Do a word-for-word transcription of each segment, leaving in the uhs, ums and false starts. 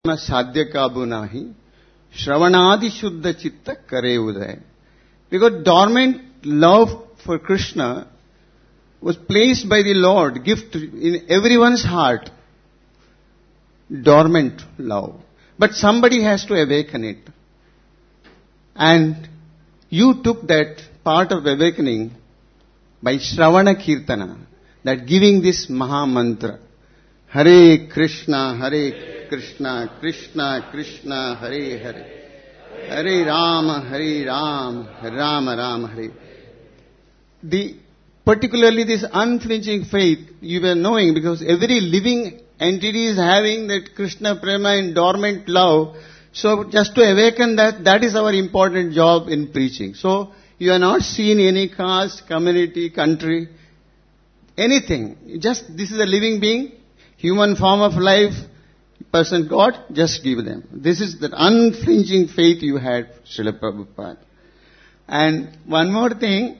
sadhya kabu nahi, shravanadi shuddha chitta kare uday. Because dormant love for Krishna was placed by the Lord, gift in everyone's heart. Dormant love. But somebody has to awaken it. And you took that part of awakening by Shravana Kirtana, that giving this Maha Mantra. Hare Krishna, Hare Krishna, Krishna Krishna, Hare Hare. Hare Rama, Hare Rama, Rama Rama, Hare. The, particularly this unflinching faith, you were knowing, because every living entity is having that Krishna Prema in dormant love. So just to awaken that, that is our important job in preaching. So you are not seeing any caste, community, country, anything. Just this is a living being, human form of life, person God, just give them. This is the unflinching faith you had, Srila Prabhupada. And one more thing,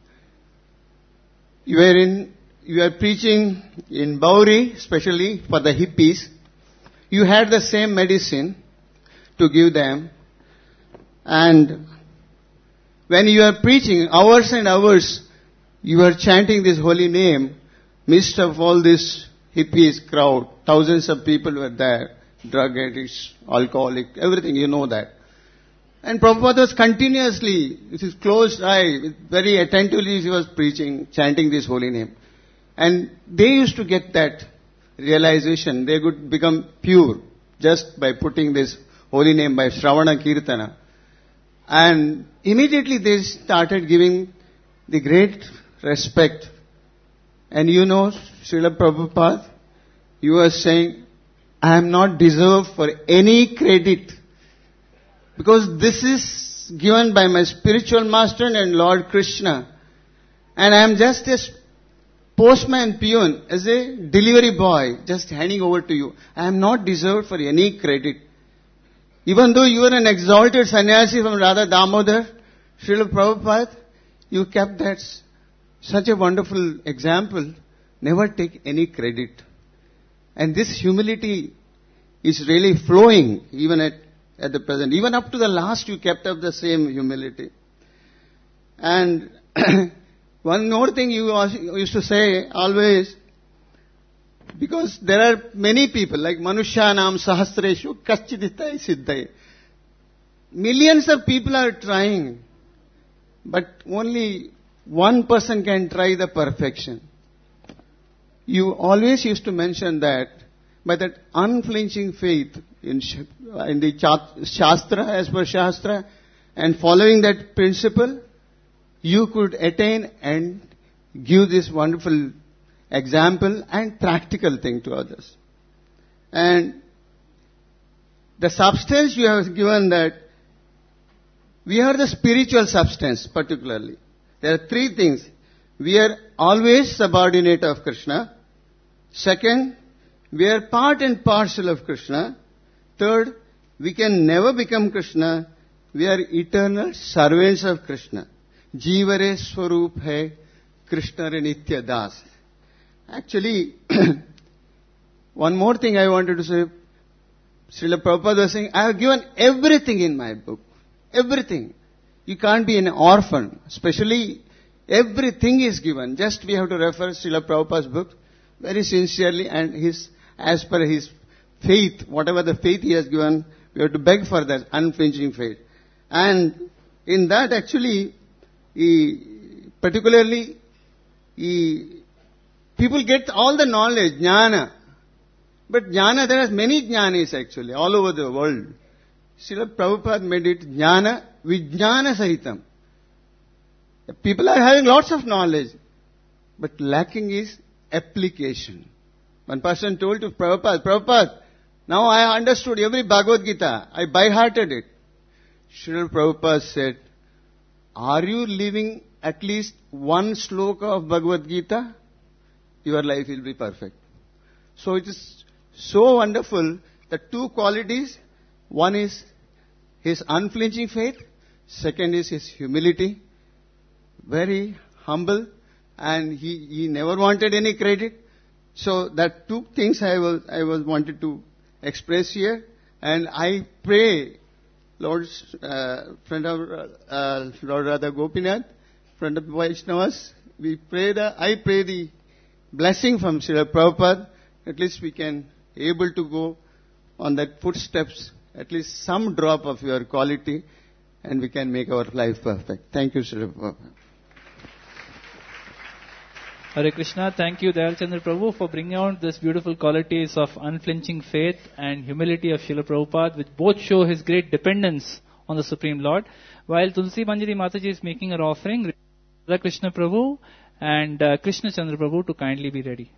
you were in, you are preaching in Bauri, especially for the hippies. You had the same medicine to give them. And when you are preaching, hours and hours, you are chanting this holy name, midst of all this hippies crowd. Thousands of people were there, drug addicts, alcoholic, everything, you know that. And Prabhupada was continuously, with his closed eye, very attentively he was preaching, chanting this holy name. And they used to get that realization, they could become pure just by putting this holy name by Shravana Kirtana. And immediately they started giving the great respect. And you know, Srila Prabhupada, you were saying, I am not deserved for any credit, because this is given by my spiritual master and Lord Krishna. And I am just a postman peon, as a delivery boy, just handing over to you. I am not deserved for any credit. Even though you are an exalted sannyasi from Radha Damodar, Srila Prabhupada, you kept that such a wonderful example. Never take any credit. And this humility is really flowing even at, at the present. Even up to the last you kept up the same humility. And one more thing you used to say always, because there are many people, like Manushyanam Sahasreshu Kaschidittai Siddhai. Millions of people are trying, but only one person can try the perfection. You always used to mention that by that unflinching faith in, in the Shastra, as per Shastra, and following that principle, you could attain and give this wonderful example and practical thing to others. And the substance you have given, that we are the spiritual substance particularly. There are three things. We are always subordinate of Krishna. Second, we are part and parcel of Krishna. Third, we can never become Krishna. We are eternal servants of Krishna. Jivare Swarup hai Krishna re Nitya Das. Actually, one more thing I wanted to say. Srila Prabhupada was saying, I have given everything in my book. Everything. You can't be an orphan. Especially, everything is given. Just we have to refer Srila Prabhupada's book very sincerely, and his, as per his faith, whatever the faith he has given, we have to beg for that unflinching faith. And in that actually, he, particularly, he, people get all the knowledge, jnana. But jnana, there are many jnanis actually, all over the world. Srila Prabhupada made it jnana vijnana sahitam. People are having lots of knowledge, but lacking is application. One person told to Prabhupada, Prabhupada, now I understood every Bhagavad Gita. I by-hearted it. Srila Prabhupada said, are you living at least one sloka of Bhagavad Gita? Your life will be perfect. So it is so wonderful, the two qualities. One is his unflinching faith. Second is his humility. Very humble. And he, he never wanted any credit. So that two things I was, I was wanted to express here. And I pray, Lord, uh, friend of uh, Lord Radha Gopinath, friend of Vaishnavas, we pray the, I pray the blessing from Srila Prabhupada. At least we can able to go on that footsteps, at least some drop of your quality, and we can make our life perfect. Thank you, Srila Prabhupada. Hare Krishna, thank you, Dayal Chandra Prabhu, for bringing out these beautiful qualities of unflinching faith and humility of Srila Prabhupada, which both show his great dependence on the Supreme Lord. While Tulsi Manjari Mataji is making her offering, Radha Krishna Prabhu and uh, Krishna Chandra Prabhu to kindly be ready.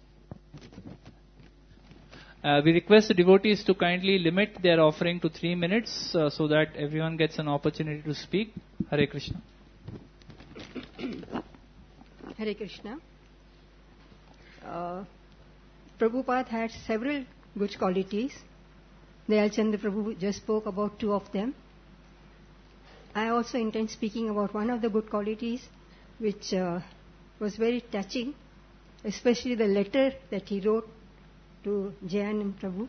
Uh, we request the devotees to kindly limit their offering to three minutes uh, so that everyone gets an opportunity to speak. Hare Krishna. Hare Krishna. Uh, Prabhupada had several good qualities. Dayal Chandra Prabhu just spoke about two of them. I also intend speaking about one of the good qualities which uh, was very touching, especially the letter that he wrote to Jayanand Prabhu.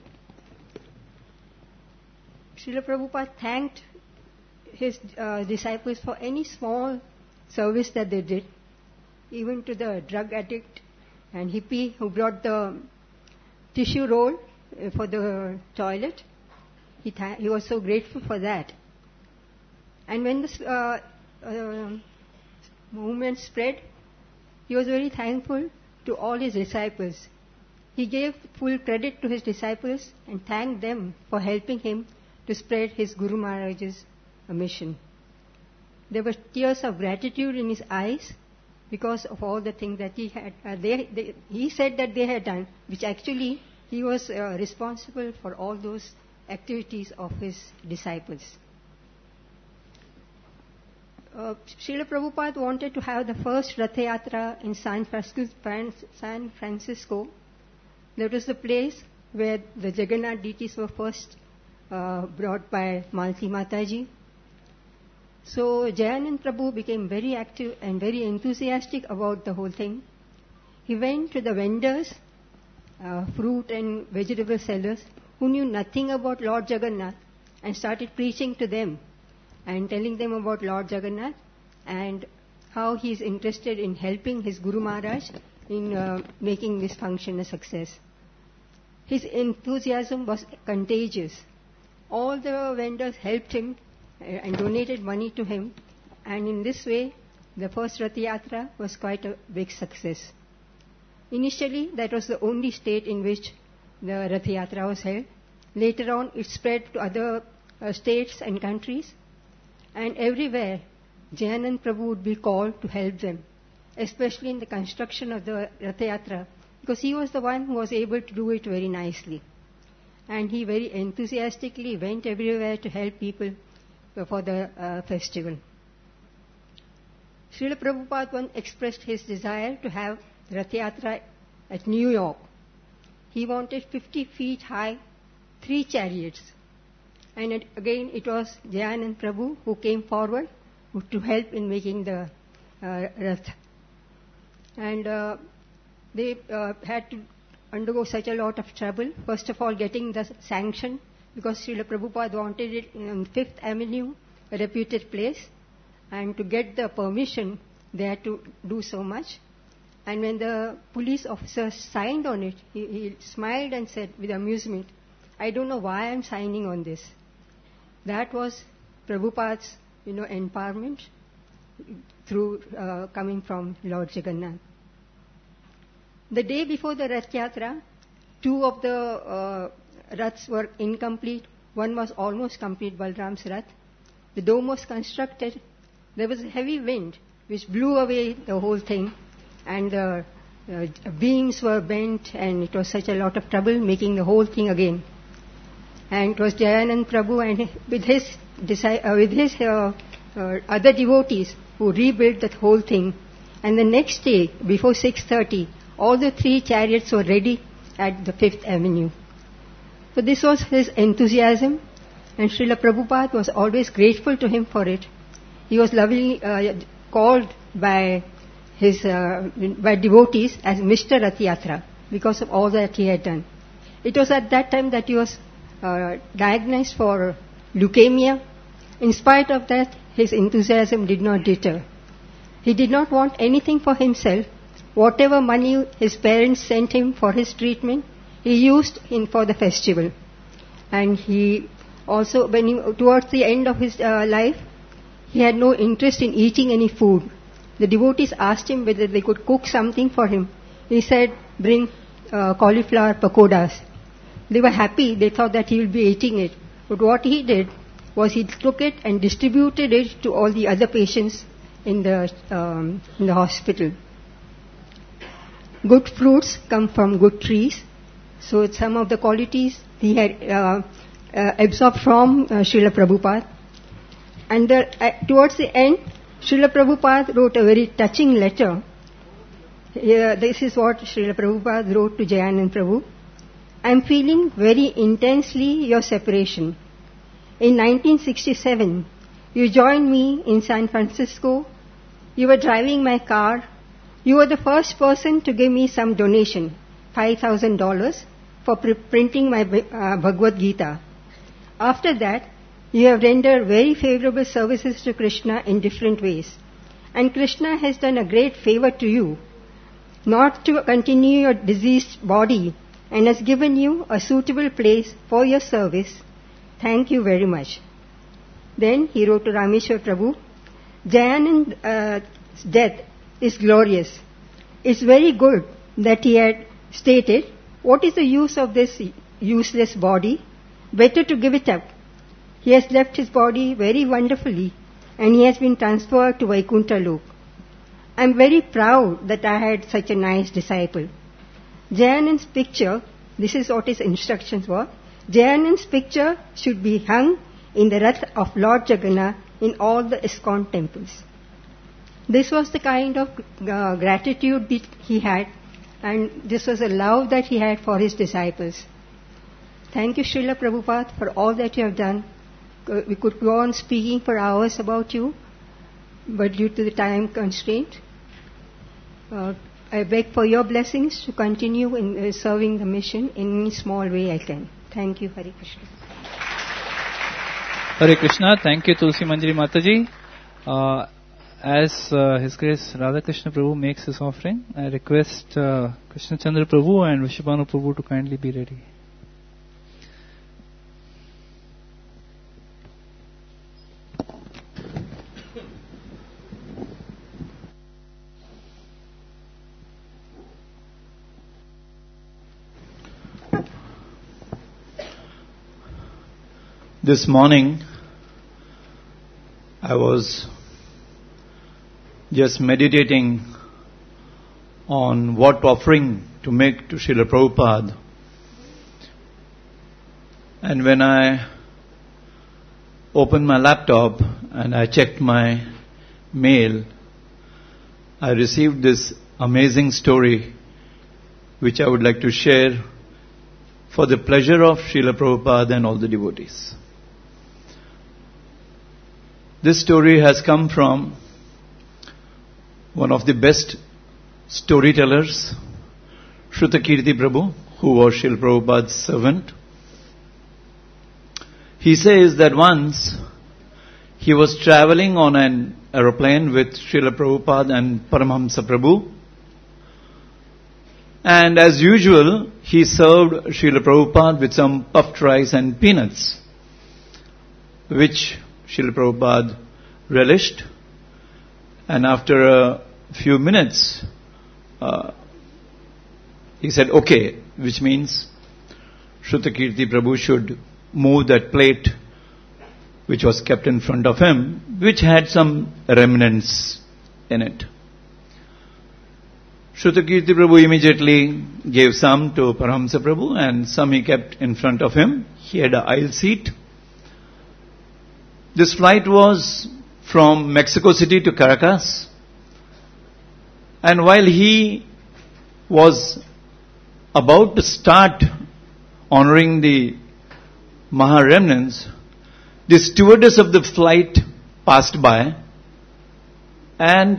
Srila Prabhupada thanked his uh, disciples for any small service that they did, even to the drug addict and hippie who brought the tissue roll uh, for the toilet. He, th- he was so grateful for that. And when this uh, uh, movement spread, he was very thankful to all his disciples. He gave full credit to his disciples and thanked them for helping him to spread his Guru Maharaj's mission. There were tears of gratitude in his eyes because of all the things that he had. Uh, they, they, he said that they had done, which actually he was uh, responsible for all those activities of his disciples. Uh, Srila Prabhupada wanted to have the first Rath Yatra in San Francisco, San Francisco. That was the place where the Jagannath deities were first uh, brought by Malti Mataji. So Jayanand Prabhu became very active and very enthusiastic about the whole thing. He went to the vendors, uh, fruit and vegetable sellers, who knew nothing about Lord Jagannath, and started preaching to them and telling them about Lord Jagannath and how he is interested in helping his Guru Maharaj in uh, making this function a success. His enthusiasm was contagious. All the vendors helped him uh, and donated money to him, and in this way the first Rath Yatra was quite a big success. Initially that was the only state in which the Rath Yatra was held. Later on it spread to other uh, states and countries, and everywhere Jayanand Prabhu would be called to help them, especially in the construction of the Rath Yatra, because he was the one who was able to do it very nicely. And he very enthusiastically went everywhere to help people for the uh, festival. Srila Prabhupada once expressed his desire to have Rath Yatra at New York. He wanted fifty feet high, three chariots. And it, again, it was Jayanand Prabhu who came forward to help in making the uh, Rath. And uh, they uh, had to undergo such a lot of trouble. First of all, getting the sanction, because Srila Prabhupada wanted it in Fifth Avenue, a reputed place. And to get the permission, they had to do so much. And when the police officer signed on it, he, he smiled and said with amusement, "I don't know why I'm signing on this." That was Prabhupada's, you know, empowerment through uh, coming from Lord Jagannath. The day before the Rath Yatra, two of the uh, Raths were incomplete. One was almost complete, Balram's Rath. The dome was constructed. There was a heavy wind which blew away the whole thing, and the uh, beams were bent, and it was such a lot of trouble making the whole thing again. And it was Jayanand Prabhu and with his, uh, with his uh, uh, other devotees who rebuilt that whole thing. And the next day, before six thirty, all the three chariots were ready at the Fifth Avenue. So this was his enthusiasm, and Srila Prabhupada was always grateful to him for it. He was lovingly uh, called by his uh, by devotees as Mister Rath Yatra because of all that he had done. It was at that time that he was uh, diagnosed for leukemia. In spite of that, his enthusiasm did not deter. He did not want anything for himself. Whatever money his parents sent him for his treatment, he used in for the festival. And he also, when he, towards the end of his uh, life, he had no interest in eating any food. The devotees asked him whether they could cook something for him. He said, bring uh, cauliflower pakodas. They were happy. They thought that he would be eating it. But what he did was he took it and distributed it to all the other patients in the, um, in the hospital. Good fruits come from good trees. So some of the qualities he had uh, uh, absorbed from uh, Srila Prabhupada. And the, uh, towards the end, Srila Prabhupada wrote a very touching letter. Here, this is what Srila Prabhupada wrote to Jayanand Prabhu. I am feeling very intensely your separation. In nineteen sixty-seven, you joined me in San Francisco. You were driving my car. You were the first person to give me some donation, five thousand dollars, for pre- printing my uh, Bhagavad Gita. After that, you have rendered very favorable services to Krishna in different ways. And Krishna has done a great favor to you, not to continue your diseased body, and has given you a suitable place for your service. Thank you very much. Then he wrote to Rameshwar Prabhu, Jayanand's uh, death is glorious. It's very good that he had stated, what is the use of this useless body? Better to give it up. He has left his body very wonderfully, and he has been transferred to Vaikuntha Lok. I am very proud that I had such a nice disciple. Jayanand's picture, this is what his instructions were, Jayanand's picture should be hung in the Rath of Lord Jagannath in all the ISKCON temples. This was the kind of uh, gratitude that he had, and this was a love that he had for his disciples. Thank you, Srila Prabhupada, for all that you have done. Uh, we could go on speaking for hours about you, but due to the time constraint, uh, I beg for your blessings to continue in uh, serving the mission in any small way I can. Thank you, Hare Krishna. Hare Krishna. Thank you, Tulsi Manjari Mataji. Uh, as uh, His Grace Radha Krishna Prabhu makes his offering, I request uh, Krishna Chandra Prabhu and Vishwabhanu Prabhu to kindly be ready. This morning, I was just meditating on what offering to make to Srila Prabhupada. And when I opened my laptop and I checked my mail, I received this amazing story which I would like to share for the pleasure of Srila Prabhupada and all the devotees. This story has come from one of the best storytellers, Shrutakirti Prabhu, who was Srila Prabhupada's servant. He says that once he was traveling on an aeroplane with Srila Prabhupada and Paramahamsa Prabhu, and as usual, he served Srila Prabhupada with some puffed rice and peanuts, which Srila Prabhupada relished, and after a few minutes, uh, he said, okay, which means Shrutakirti Prabhu should move that plate which was kept in front of him, which had some remnants in it. Shrutakirti Prabhu immediately gave some to Paramahamsa Prabhu and some he kept in front of him. He had an aisle seat. This flight was from Mexico City to Caracas, and while he was about to start honoring the Maha remnants, the stewardess of the flight passed by, and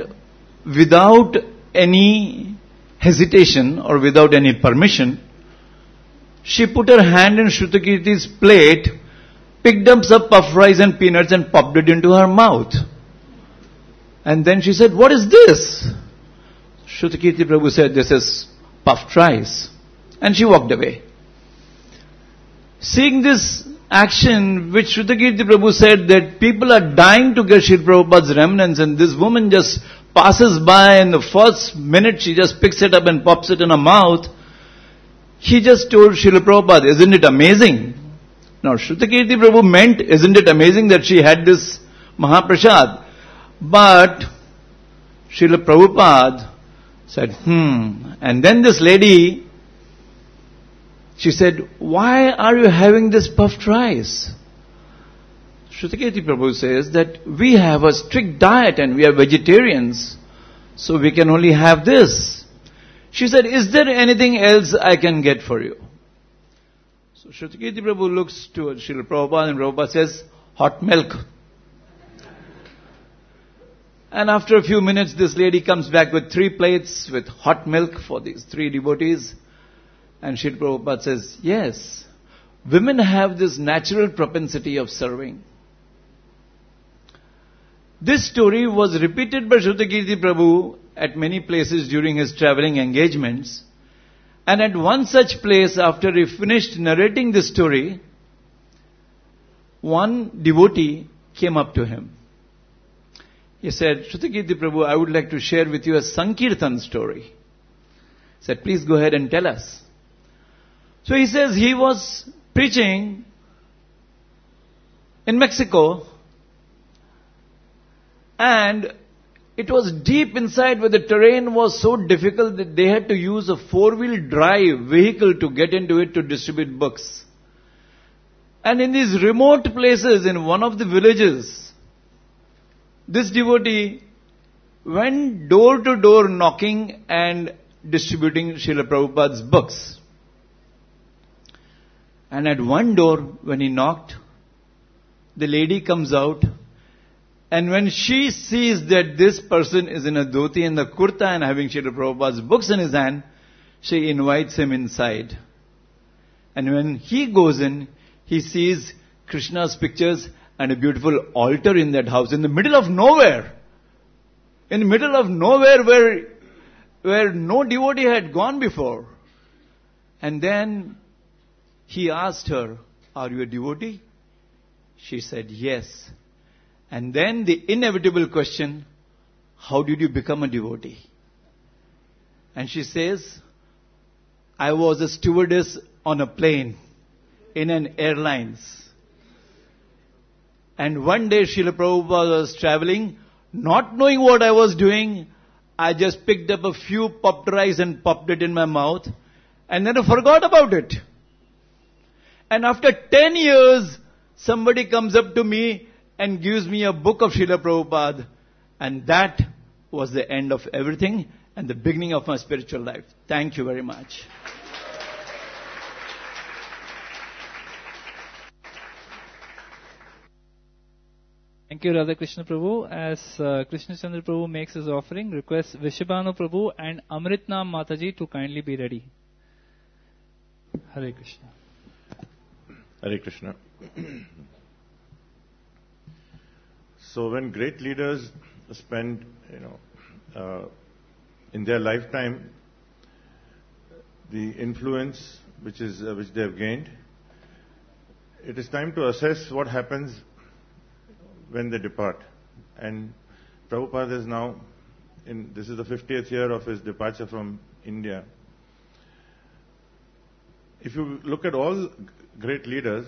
without any hesitation or without any permission, she put her hand in Shrutakirti's plate, picked up some puffed rice and peanuts and popped it into her mouth. And then she said, "What is this?" Shrutakirti Prabhu said, "This is puffed rice." And she walked away. Seeing this action, which Shrutakirti Prabhu said that people are dying to get Srila Prabhupada's remnants, and this woman just passes by and the first minute she just picks it up and pops it in her mouth, he just told Srila Prabhupada, "Isn't it amazing?" Now Shrutakirti Prabhu meant, "Isn't it amazing that she had this Mahaprasad?" But Srila Prabhupada said, hmm. And then this lady, she said, "Why are you having this puffed rice?" Shrutakirti Prabhu says that we have a strict diet and we are vegetarians, so we can only have this. She said, "Is there anything else I can get for you?" So Shrutakirti Prabhu looks to Srila Prabhupada and Prabhupada says, "Hot milk." And after a few minutes, this lady comes back with three plates with hot milk for these three devotees. And Srila Prabhupada says, "Yes, women have this natural propensity of serving." This story was repeated by Shrutakirti Prabhu at many places during his traveling engagements. And at one such place, after he finished narrating this story, one devotee came up to him. He said, "Shrutakirti Prabhu, I would like to share with you a Sankirtan story." He said, "Please go ahead and tell us." So he says he was preaching in Mexico, and it was deep inside where the terrain was so difficult that they had to use a four-wheel drive vehicle to get into it to distribute books. And in these remote places, in one of the villages, this devotee went door to door knocking and distributing Srila Prabhupada's books. And at one door, when he knocked, the lady comes out, and when she sees that this person is in a dhoti and a kurta and having Srila Prabhupada's books in his hand, she invites him inside. And when he goes in, he sees Krishna's pictures and a beautiful altar in that house, in the middle of nowhere. In the middle of nowhere where, where no devotee had gone before. And then he asked her, "Are you a devotee?" She said, "Yes." And then the inevitable question, "How did you become a devotee?" And she says, "I was a stewardess on a plane, in an airlines. And one day Srila Prabhupada was traveling, not knowing what I was doing, I just picked up a few popped rice and popped it in my mouth, and then I forgot about it. And after ten years, somebody comes up to me and gives me a book of Srila Prabhupada, and that was the end of everything and the beginning of my spiritual life. Thank you very much." Thank you, Radha Krishna Prabhu. As uh, Krishna Chandra Prabhu makes his offering, request Vishabhanu Prabhu and Amritnam Mataji to kindly be ready. Hare Krishna. Hare Krishna. So when great leaders spend, you know, uh, in their lifetime, the influence which is uh, which they have gained, it is time to assess what happens when they depart. And Prabhupada is now, in this is the fiftieth year of his departure from India. If you look at all great leaders,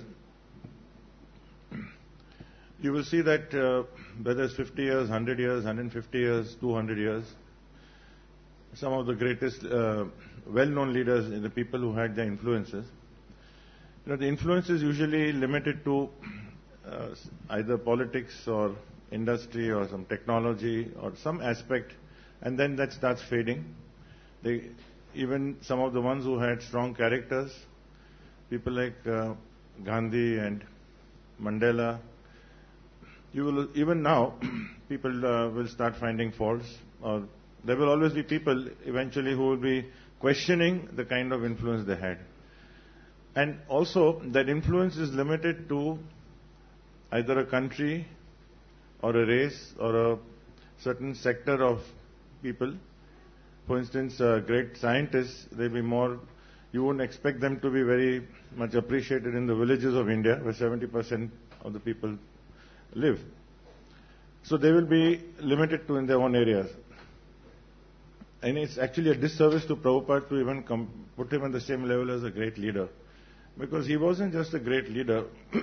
you will see that uh, whether it's fifty years, one hundred years, one hundred fifty years, two hundred years, some of the greatest uh, well-known leaders, the people who had their influences, you know, the influence is usually limited to uh, either politics or industry or some technology or some aspect, and then that starts fading. They, even some of the ones who had strong characters, people like uh, Gandhi and Mandela, you will, even now, people uh, will start finding faults, or there will always be people eventually who will be questioning the kind of influence they had. And also, that influence is limited to either a country or a race or a certain sector of people. For instance, uh, great scientists, they'll be more, you wouldn't expect them to be very much appreciated in the villages of India, where seventy percent of the people live. So they will be limited to in their own areas. And it's actually a disservice to Prabhupada to even com- put him on the same level as a great leader. Because he wasn't just a great leader,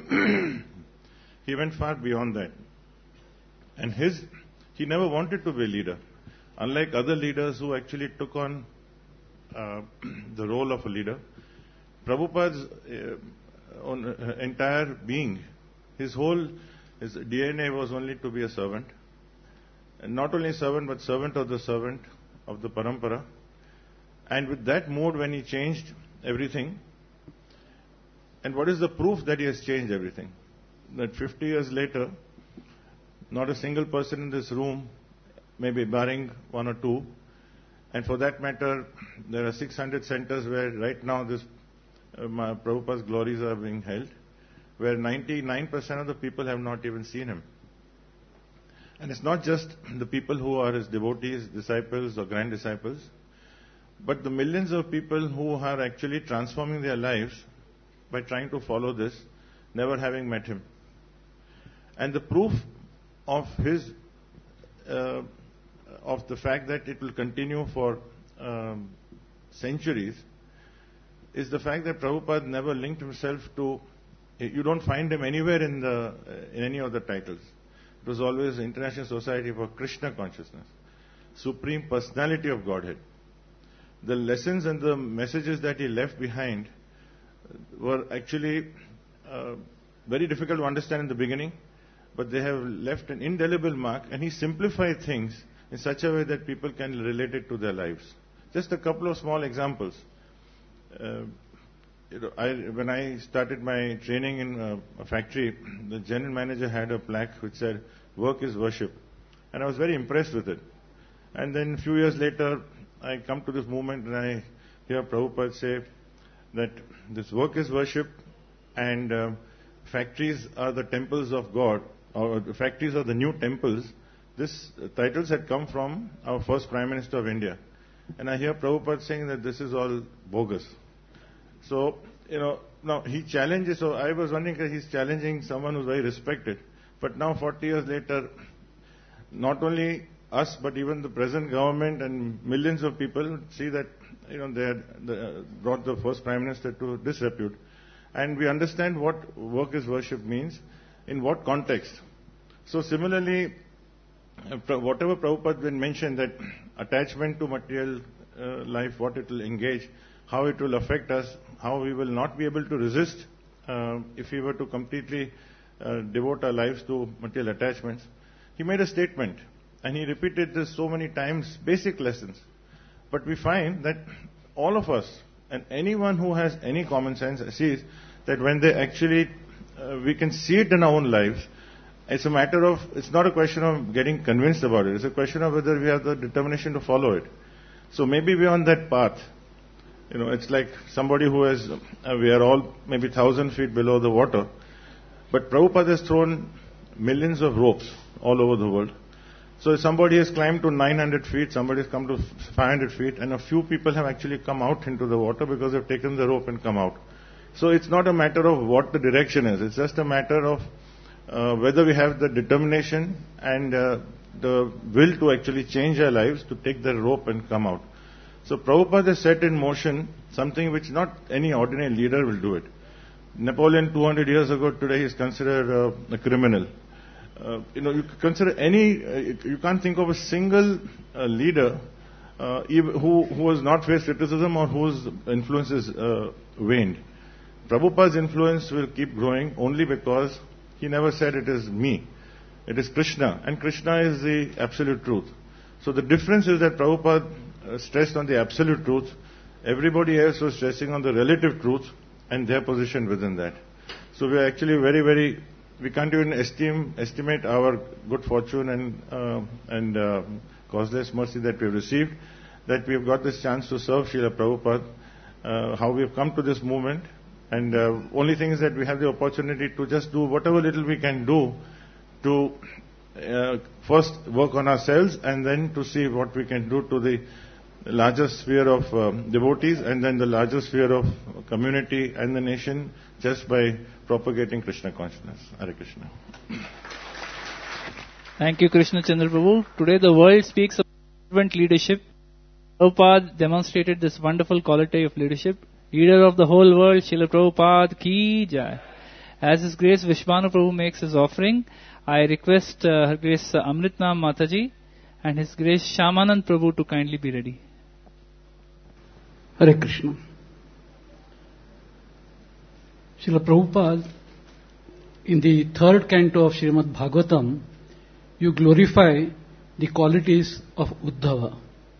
he went far beyond that. And his, he never wanted to be a leader. Unlike other leaders who actually took on uh, the role of a leader, Prabhupada's uh, on, uh, entire being, his whole, his D N A was only to be a servant. And not only servant, but servant of the servant of the parampara. And with that mode, when he changed everything, and what is the proof that he has changed everything? That fifty years later, not a single person in this room, maybe barring one or two, and for that matter, there are six hundred centers where right now this uh, Prabhupada's glories are being held, where ninety-nine percent of the people have not even seen him. And it's not just the people who are his devotees, disciples or grand disciples, but the millions of people who are actually transforming their lives by trying to follow this, never having met him. And the proof of his, uh, of the fact that it will continue for um, centuries, is the fact that Prabhupada never linked himself to, you don't find him anywhere in the in any of the titles. It was always the International Society for Krishna Consciousness, Supreme Personality of Godhead. The lessons and the messages that he left behind were actually uh, very difficult to understand in the beginning, but they have left an indelible mark, and he simplified things in such a way that people can relate it to their lives. Just a couple of small examples. Uh, you know, I, when I started my training in uh, a factory, the general manager had a plaque which said, "Work is worship." And I was very impressed with it. And then a few years later, I come to this movement and I hear Prabhupada say that this work is worship and uh, factories are the temples of God, or the factories are the new temples. These uh, titles had come from our first Prime Minister of India. And I hear Prabhupada saying that this is all bogus. So, you know, now he challenges, so I was wondering that he's challenging someone who's very respected. But now forty years later, not only us, but even the present government and millions of people see that, you know, they had the, uh, brought the first Prime Minister to disrepute. And we understand what work is worship means, in what context. So similarly, uh, whatever Prabhupada mentioned, that attachment to material uh, life, what it will engage, how it will affect us, how we will not be able to resist uh, if we were to completely uh, devote our lives to material attachments. He made a statement, and he repeated this so many times, basic lessons. But we find that all of us, and anyone who has any common sense, sees that when they actually, uh, we can see it in our own lives, it's a matter of, it's not a question of getting convinced about it, it's a question of whether we have the determination to follow it. So maybe we're on that path. You know, it's like somebody who has, uh, we are all maybe thousand feet below the water, but Prabhupada has thrown millions of ropes all over the world. So if somebody has climbed to nine hundred feet, somebody has come to five hundred feet, and a few people have actually come out into the water because they've taken the rope and come out. So it's not a matter of what the direction is, it's just a matter of uh, whether we have the determination and uh, the will to actually change our lives, to take the rope and come out. So Prabhupada has set in motion something which not any ordinary leader will do it. Napoleon two hundred years ago, today he is considered uh, a criminal. Uh, you know, you consider any, uh, you can't think of a single uh, leader uh, who, who has not faced criticism or whose influence is uh, waned. Prabhupada's influence will keep growing only because he never said it is me. It is Krishna, and Krishna is the absolute truth. So the difference is that Prabhupada uh, stressed on the absolute truth, everybody else was stressing on the relative truth and their position within that. So we are actually very, very, we can't even esteem, estimate our good fortune and, uh, and uh, causeless mercy that we have received, that we have got this chance to serve Srila Prabhupada, uh, how we have come to this movement, And uh, only thing is that we have the opportunity to just do whatever little we can do to uh, first work on ourselves and then to see what we can do to the larger sphere of um, devotees and then the larger sphere of community and the nation just by propagating Krishna consciousness. Hare Krishna. Thank you, Krishna Chandra Prabhu. Today the world speaks of servant leadership. Prabhupada demonstrated this wonderful quality of leadership. Leader of the whole world, Srila Prabhupada ki jai. As His Grace Vishwanu Prabhu makes his offering, I request uh, Her Grace uh, Amritnam Mataji and His Grace Shyamanand Prabhu to kindly be ready. Hare Krishna. Srila Prabhupada, in the third canto of Srimad Bhagavatam, you glorify the qualities of Uddhava.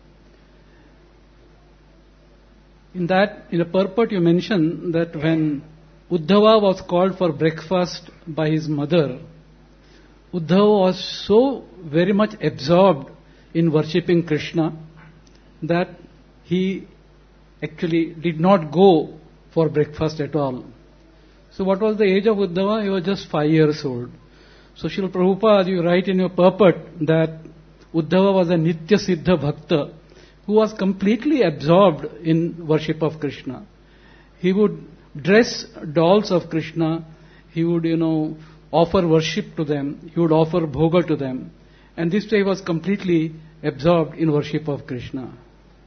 In that, in a purport, you mention that when Uddhava was called for breakfast by his mother, Uddhava was so very much absorbed in worshipping Krishna that he actually did not go for breakfast at all. So what was the age of Uddhava? He was just five years old. So Srila Prabhupada, you write in your purport that Uddhava was a Nitya Siddha Bhakta who was completely absorbed in worship of Krishna. He would dress dolls of Krishna. He would, you know, offer worship to them. He would offer bhoga to them. And this way he was completely absorbed in worship of Krishna.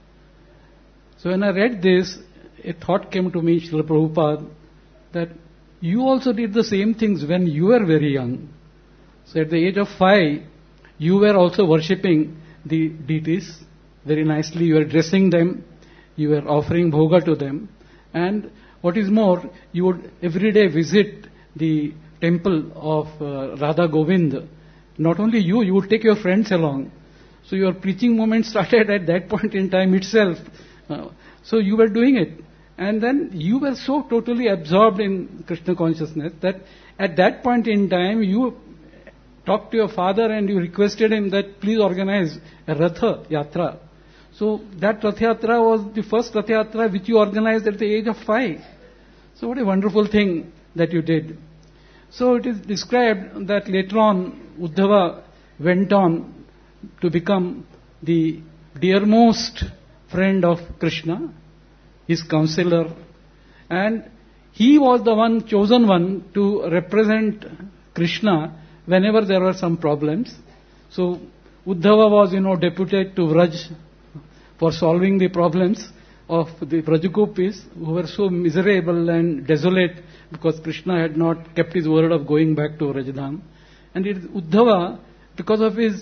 So when I read this, a thought came to me, Srila Prabhupada, that you also did the same things when you were very young. So at the age of five, you were also worshipping the deities very nicely. You were dressing them, you were offering bhoga to them. And what is more, you would every day visit the temple of uh, Radha Govind. Not only you, you would take your friends along. So your preaching moment started at that point in time itself. Uh, so you were doing it. And then you were so totally absorbed in Krishna consciousness that at that point in time you talked to your father and you requested him that please organize a Ratha Yatra. So that Ratha Yatra was the first Ratha Yatra which you organized at the age of five. So what a wonderful thing that you did. So it is described that later on Uddhava went on to become the dearmost friend of Krishna, his counselor, and he was the one chosen one to represent Krishna whenever there were some problems. So Uddhava was, you know, deputed to Vraj for solving the problems of the Vrajagopis who were so miserable and desolate because Krishna had not kept his word of going back to Vrajdham. And it is Uddhava, because of his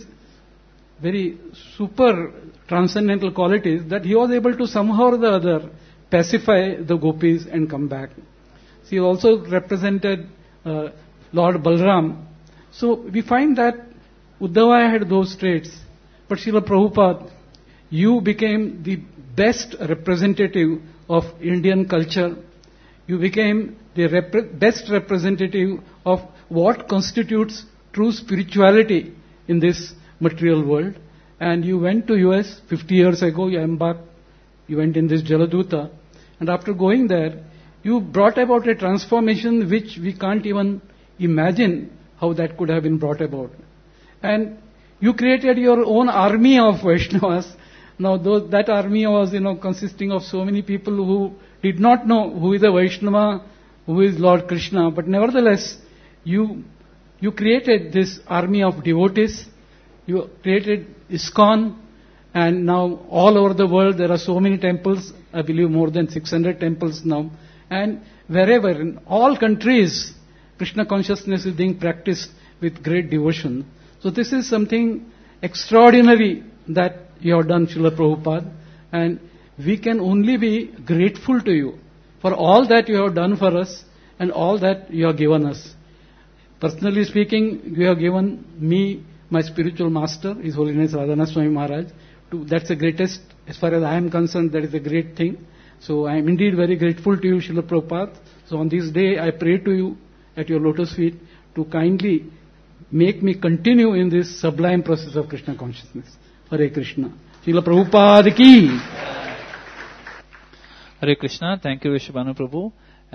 very super transcendental qualities, that he was able to somehow or the other pacify the gopis and come back. So he also represented uh, Lord Balram. So we find that Uddhava had those traits, but Srila Prabhupada, you became the best representative of Indian culture. You became the rep- best representative of what constitutes true spirituality in this material world. And you went to U S fifty years ago, you embarked, you went in this Jaladuta, and after going there, you brought about a transformation which we can't even imagine how that could have been brought about. And you created your own army of Vaishnavas. Now those, that army was, you know, consisting of so many people who did not know who is a Vaishnava, who is Lord Krishna, but nevertheless, you, you created this army of devotees. You created ISKCON, and now all over the world there are so many temples, I believe more than six hundred temples now. And wherever, in all countries, Krishna consciousness is being practiced with great devotion. So this is something extraordinary that you have done, Srila Prabhupada, and we can only be grateful to you for all that you have done for us and all that you have given us. Personally speaking, you have given me my spiritual master, His Holiness Radhanath Swami Maharaj. To, that's the greatest, as far as I am concerned, that is a great thing. So I am indeed very grateful to you, Srila Prabhupada. So on this day, I pray to you at your lotus feet to kindly make me continue in this sublime process of Krishna consciousness. Hare Krishna. Srila Prabhupada ki. Hare Krishna. Thank you, Vishwabhanu Prabhu.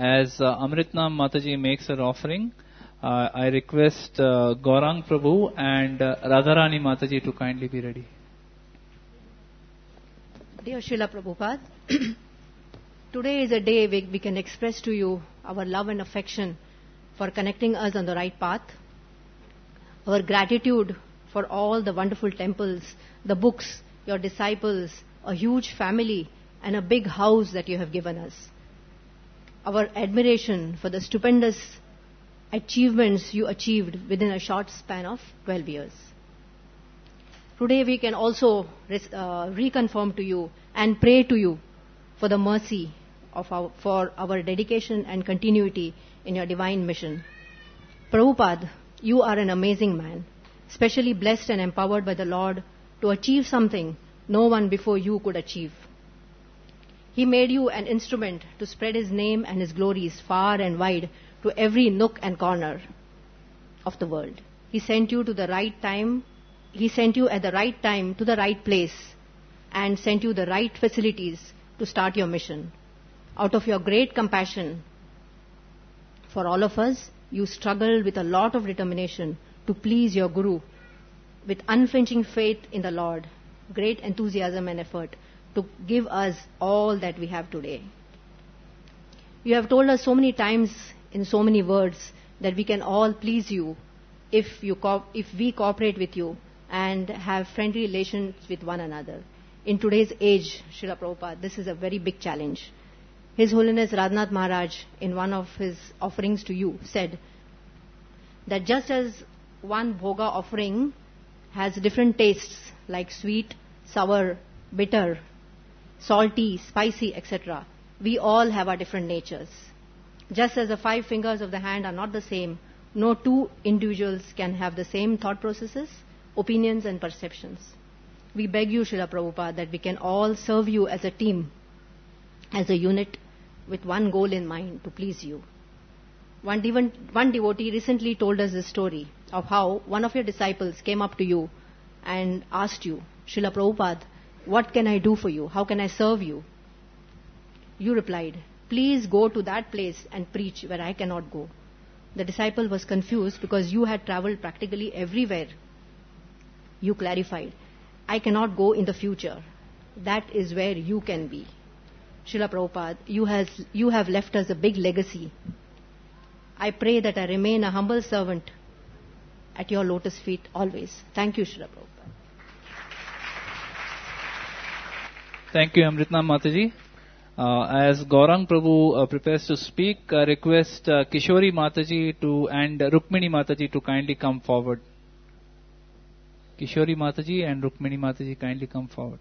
as uh, Amritnam Mataji makes her offering, uh, I request uh, Gaurang Prabhu and uh, Radharani Mataji to kindly be ready. Dear Srila Prabhupada, today is a day we, we can express to you our love and affection for connecting us on the right path, our gratitude for all the wonderful temples, the books, your disciples, a huge family, and a big house that you have given us. Our admiration for the stupendous achievements you achieved within a short span of twelve years. Today we can also uh, reconfirm to you and pray to you for the mercy of our, for our dedication and continuity in your divine mission. Prabhupada, you are an amazing man, specially blessed and empowered by the Lord to achieve something no one before you could achieve. He made you an instrument to spread His name and His glories far and wide to every nook and corner of the world. He sent you to the right time. He sent you at the right time to the right place and sent you the right facilities to start your mission. Out of your great compassion for all of us, you struggled with a lot of determination to please your Guru with unflinching faith in the Lord, great enthusiasm and effort to give us all that we have today. You have told us so many times in so many words that we can all please you if, you co- if we cooperate with you and have friendly relations with one another. In today's age, Srila Prabhupada, this is a very big challenge. His Holiness Radhanath Maharaj, in one of his offerings to you, said that just as one bhoga offering has different tastes like sweet, sour, bitter, salty, spicy, et cetera, we all have our different natures. Just as the five fingers of the hand are not the same, no two individuals can have the same thought processes, opinions and perceptions. We beg you, Srila Prabhupada, that we can all serve you as a team, as a unit, with one goal in mind, to please you. One, dev- one devotee recently told us this story of how one of your disciples came up to you and asked you, Srila Prabhupada, what can I do for you? How can I serve you? You replied, please go to that place and preach where I cannot go. The disciple was confused because you had traveled practically everywhere. You clarified, I cannot go in the future. That is where you can be. Srila Prabhupada, you, has, you have left us a big legacy. I pray that I remain a humble servant at your lotus feet always. Thank you, Srila Prabhupada. Thank you, Amritnam Mataji. Uh, as Gaurang Prabhu uh, prepares to speak, I request uh, Kishori Mataji to and Rukmini Mataji to kindly come forward. Kishori Mataji and Rukmini Mataji kindly come forward.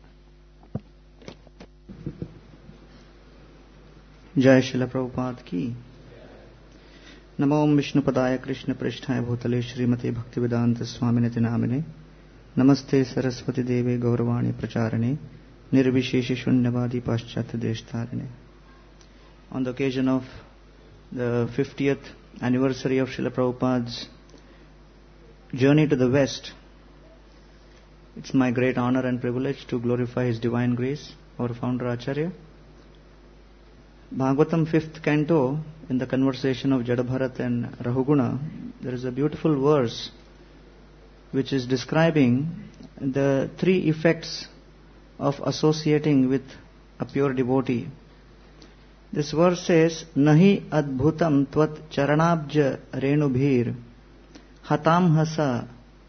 जय शिला प्रभुपाद की नमो विष्णुपदाय कृष्ण पृष्ठाय भूतले श्रीमते भक्तिवेदांत स्वामिनिति नामिने नमस्ते सरस्वती देवे गौरवाणी प्रचारणे निर्विशेष शून्यवादी पाश्चात्य देशतारिणे. On the occasion of the fiftieth anniversary of Srila Prabhupada's journey to the West, it's my great honor and privilege to glorify His Divine Grace, our founder Acharya. Bhagavatam fifth canto, in the conversation of Jadabharat and Rahuguna, there is a beautiful verse which is describing the three effects of associating with a pure devotee. This verse says, Nahi adbhutam tvat charanabja renubhir hatam hasa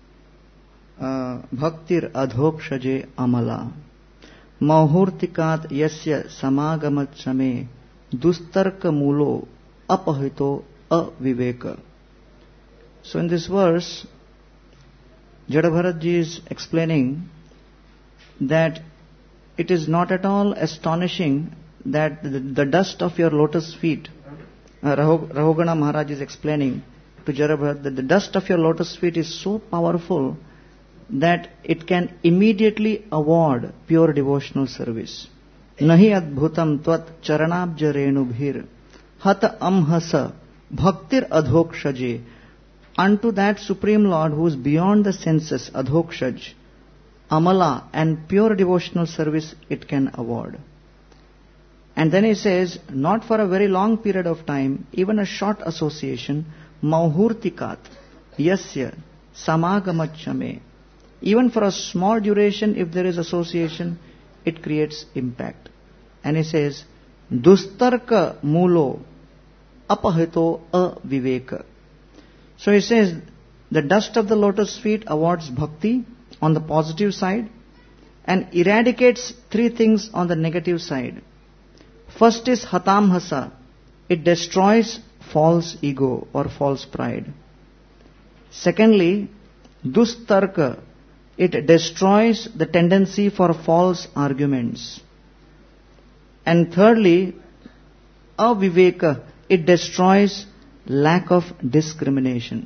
bhaktir adhokshaje amala mahurtikat yasya samagamat same dustarka mulo apahito aviveka. So in this verse, Jadabharatji is explaining that it is not at all astonishing that the, the dust of your lotus feet, uh, Rahugana Maharaj is explaining to Jadabharat that the dust of your lotus feet is so powerful that it can immediately award pure devotional service. Nahi adbhutam tvat charanabja renubhir hata amhasa bhaktir adhokshaje. Unto that Supreme Lord who is beyond the senses, adhokshaj, amala and pure devotional service it can award. And then he says, not for a very long period of time, even a short association, mauhurtikat, yasya, samagamachame. Even for a small duration, if there is association, it creates impact. And he says, dustarka mulo apahito aviveka. So he says, the dust of the lotus feet awards bhakti on the positive side and eradicates three things on the negative side. First is hatamhasa. It destroys false ego or false pride. Secondly, dustarka. It destroys the tendency for false arguments. And thirdly, aviveka. It destroys lack of discrimination.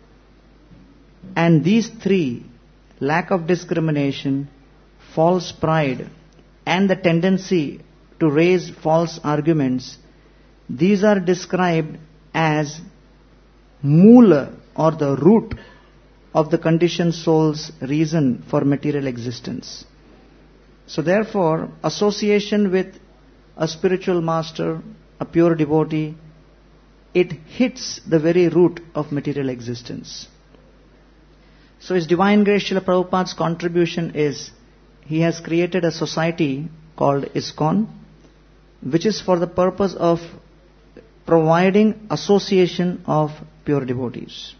And these three, lack of discrimination, false pride, and the tendency to raise false arguments, these are described as mula or the root of the conditioned soul's reason for material existence. So therefore, association with a spiritual master, a pure devotee, it hits the very root of material existence. So His Divine Grace Srila Prabhupada's contribution is, he has created a society called ISKCON, which is for the purpose of providing association of pure devotees.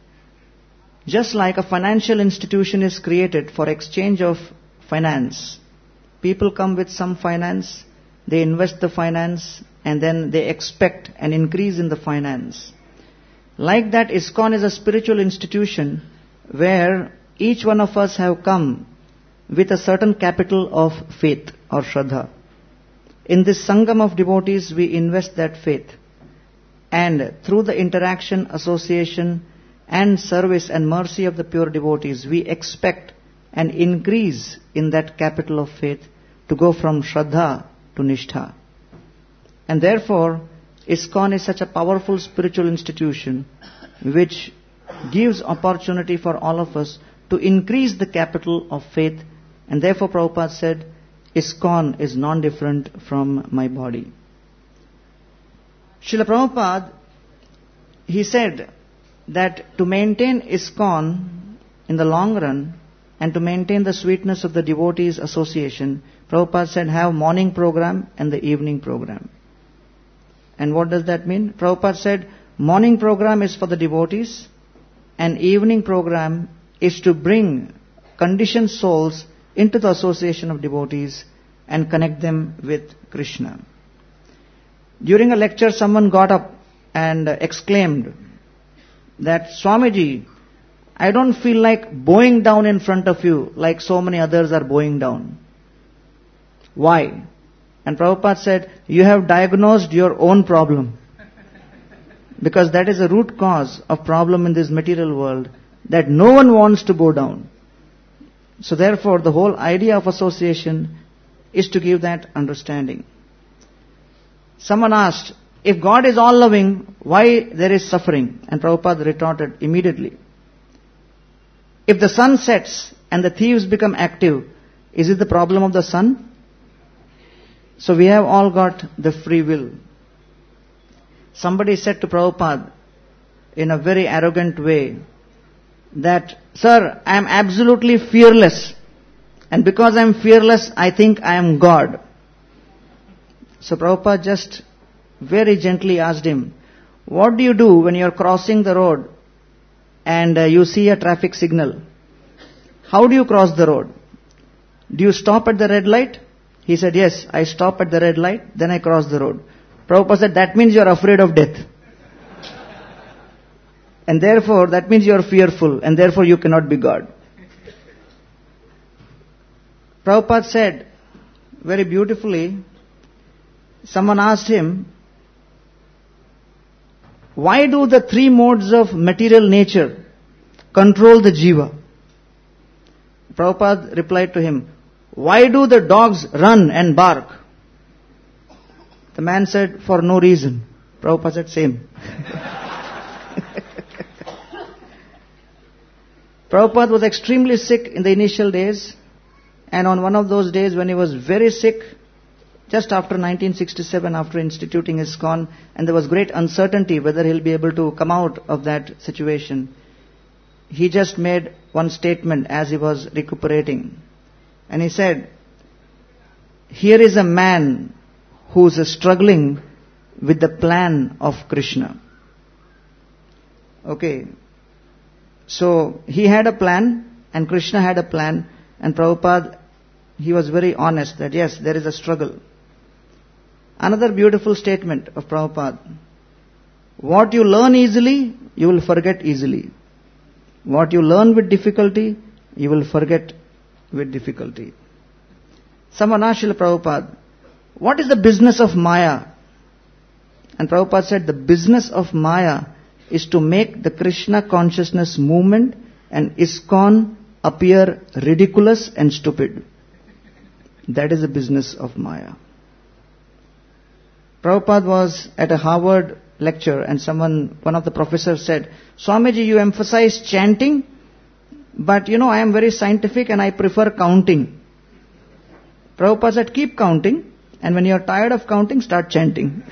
Just like a financial institution is created for exchange of finance, people come with some finance, they invest the finance, and then they expect an increase in the finance. Like that, ISKCON is a spiritual institution where each one of us have come with a certain capital of faith or shraddha. In this sangam of devotees, we invest that faith. And through the interaction, association, and service and mercy of the pure devotees, we expect an increase in that capital of faith to go from shraddha to nishtha. And therefore, ISKCON is such a powerful spiritual institution which gives opportunity for all of us to increase the capital of faith. And therefore Prabhupada said, ISKCON is non-different from my body. Srila Prabhupada, he said that to maintain ISKCON in the long run and to maintain the sweetness of the devotees' association, Prabhupada said have morning program and the evening program. And what does that mean? Prabhupada said morning program is for the devotees and evening program is to bring conditioned souls into the association of devotees and connect them with Krishna. During a lecture, someone got up and exclaimed that, Swamiji, I don't feel like bowing down in front of you like so many others are bowing down. Why? And Prabhupada said, you have diagnosed your own problem. Because that is a root cause of problem in this material world, that no one wants to bow down. So therefore, the whole idea of association is to give that understanding. Someone asked, if God is all loving, why there is suffering? And Prabhupada retorted immediately, if the sun sets and the thieves become active, is it the problem of the sun? So we have all got the free will. Somebody said to Prabhupada in a very arrogant way that, sir, I am absolutely fearless. And because I am fearless, I think I am God. So Prabhupada just very gently asked him, what do you do when you are crossing the road and uh, you see a traffic signal? How do you cross the road? Do you stop at the red light? He said, yes, I stop at the red light, then I cross the road. Prabhupada said, that means you are afraid of death. And therefore, that means you are fearful, and therefore you cannot be God. Prabhupada said very beautifully, someone asked him, why do the three modes of material nature control the jiva? Prabhupada replied to him, why do the dogs run and bark? The man said, for no reason. Prabhupada said, same. Prabhupada was extremely sick in the initial days, and on one of those days when he was very sick, just after nineteen sixty-seven, after instituting ISKCON, and there was great uncertainty whether he'll be able to come out of that situation, he just made one statement as he was recuperating. And he said, here is a man who's struggling with the plan of Krishna. Okay. So he had a plan and Krishna had a plan, and Prabhupada, he was very honest that yes, there is a struggle. Another beautiful statement of Prabhupada. What you learn easily, you will forget easily. What you learn with difficulty, you will forget with difficulty. Someone asked Srila Prabhupada, what is the business of Maya? And Prabhupada said, the business of Maya is to make the Krishna consciousness movement and ISKCON appear ridiculous and stupid. That is the business of Maya. Prabhupada was at a Harvard lecture and someone, one of the professors said, Swamiji, you emphasize chanting, but you know, I am very scientific and I prefer counting. Prabhupada said, keep counting, and when you are tired of counting, start chanting.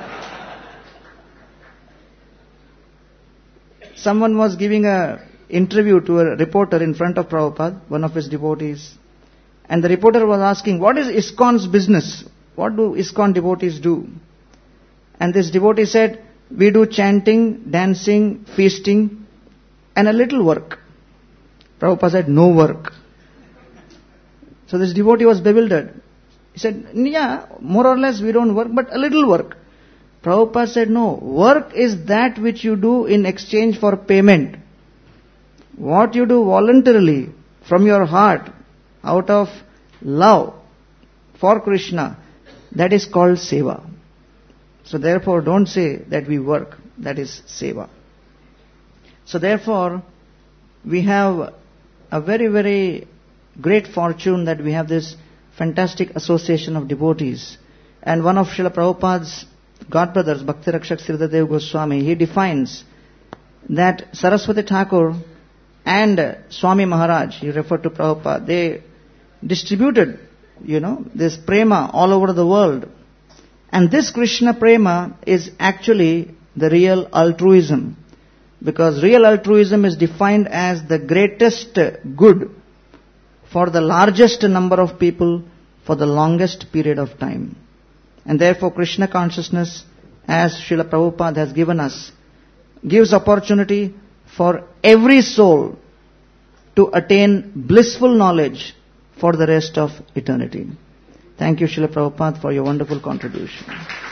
Someone was giving a interview to a reporter in front of Prabhupada, one of his devotees, and the reporter was asking, what is ISKCON's business? What do ISKCON devotees do? And this devotee said, we do chanting, dancing, feasting, and a little work. Prabhupada said, no work. So this devotee was bewildered. He said, yeah, more or less we don't work, but a little work. Prabhupada said, no, work is that which you do in exchange for payment. What you do voluntarily, from your heart, out of love for Krishna, that is called seva. So therefore don't say that we work, that is seva. So therefore, we have a very, very great fortune that we have this fantastic association of devotees. And one of Srila Prabhupada's godbrothers, Bhakti Rakshak Sridhar Goswami, he defines that Saraswati Thakur and Swami Maharaj, he referred to Prabhupada, they distributed, you know, this prema all over the world. And this Krishna prema is actually the real altruism. Because real altruism is defined as the greatest good for the largest number of people for the longest period of time. And therefore Krishna consciousness, as Srila Prabhupada has given us, gives opportunity for every soul to attain blissful knowledge for the rest of eternity. Thank you, Srila Prabhupada, for your wonderful contribution.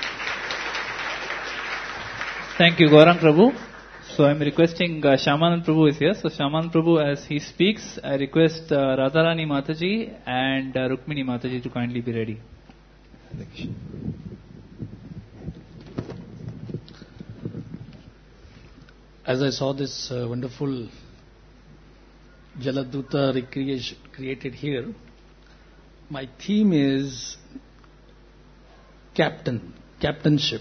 Thank you, Gaurang Prabhu. So I'm requesting uh, Shyamanand Prabhu is here. So Shyamanand Prabhu, as he speaks, I request uh, Radharani Mataji and uh, Rukmini Mataji to kindly be ready. As I saw this uh, wonderful Jaladuta recreation created here, my theme is captain, captainship.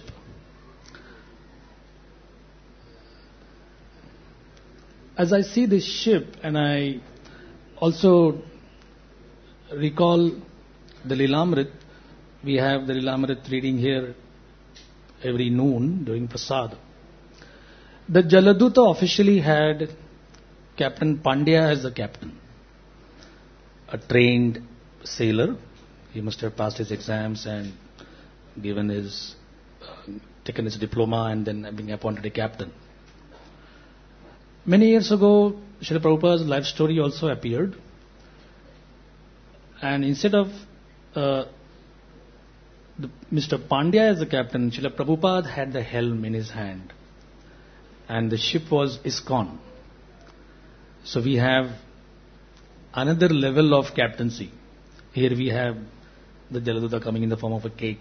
As I see this ship, and I also recall the Lilamrit, we have the Lilamrit reading here every noon during Prasad. The Jaladuta officially had Captain Pandya as the captain, a trained sailor. He must have passed his exams and given his, uh, taken his diploma and then being appointed a captain. Many years ago, Srila Prabhupada's life story also appeared. And instead of uh, the, Mister Pandya as the captain, Srila Prabhupada had the helm in his hand. And the ship was ISKCON. So we have another level of captaincy. Here we have the Jaladuta coming in the form of a cake.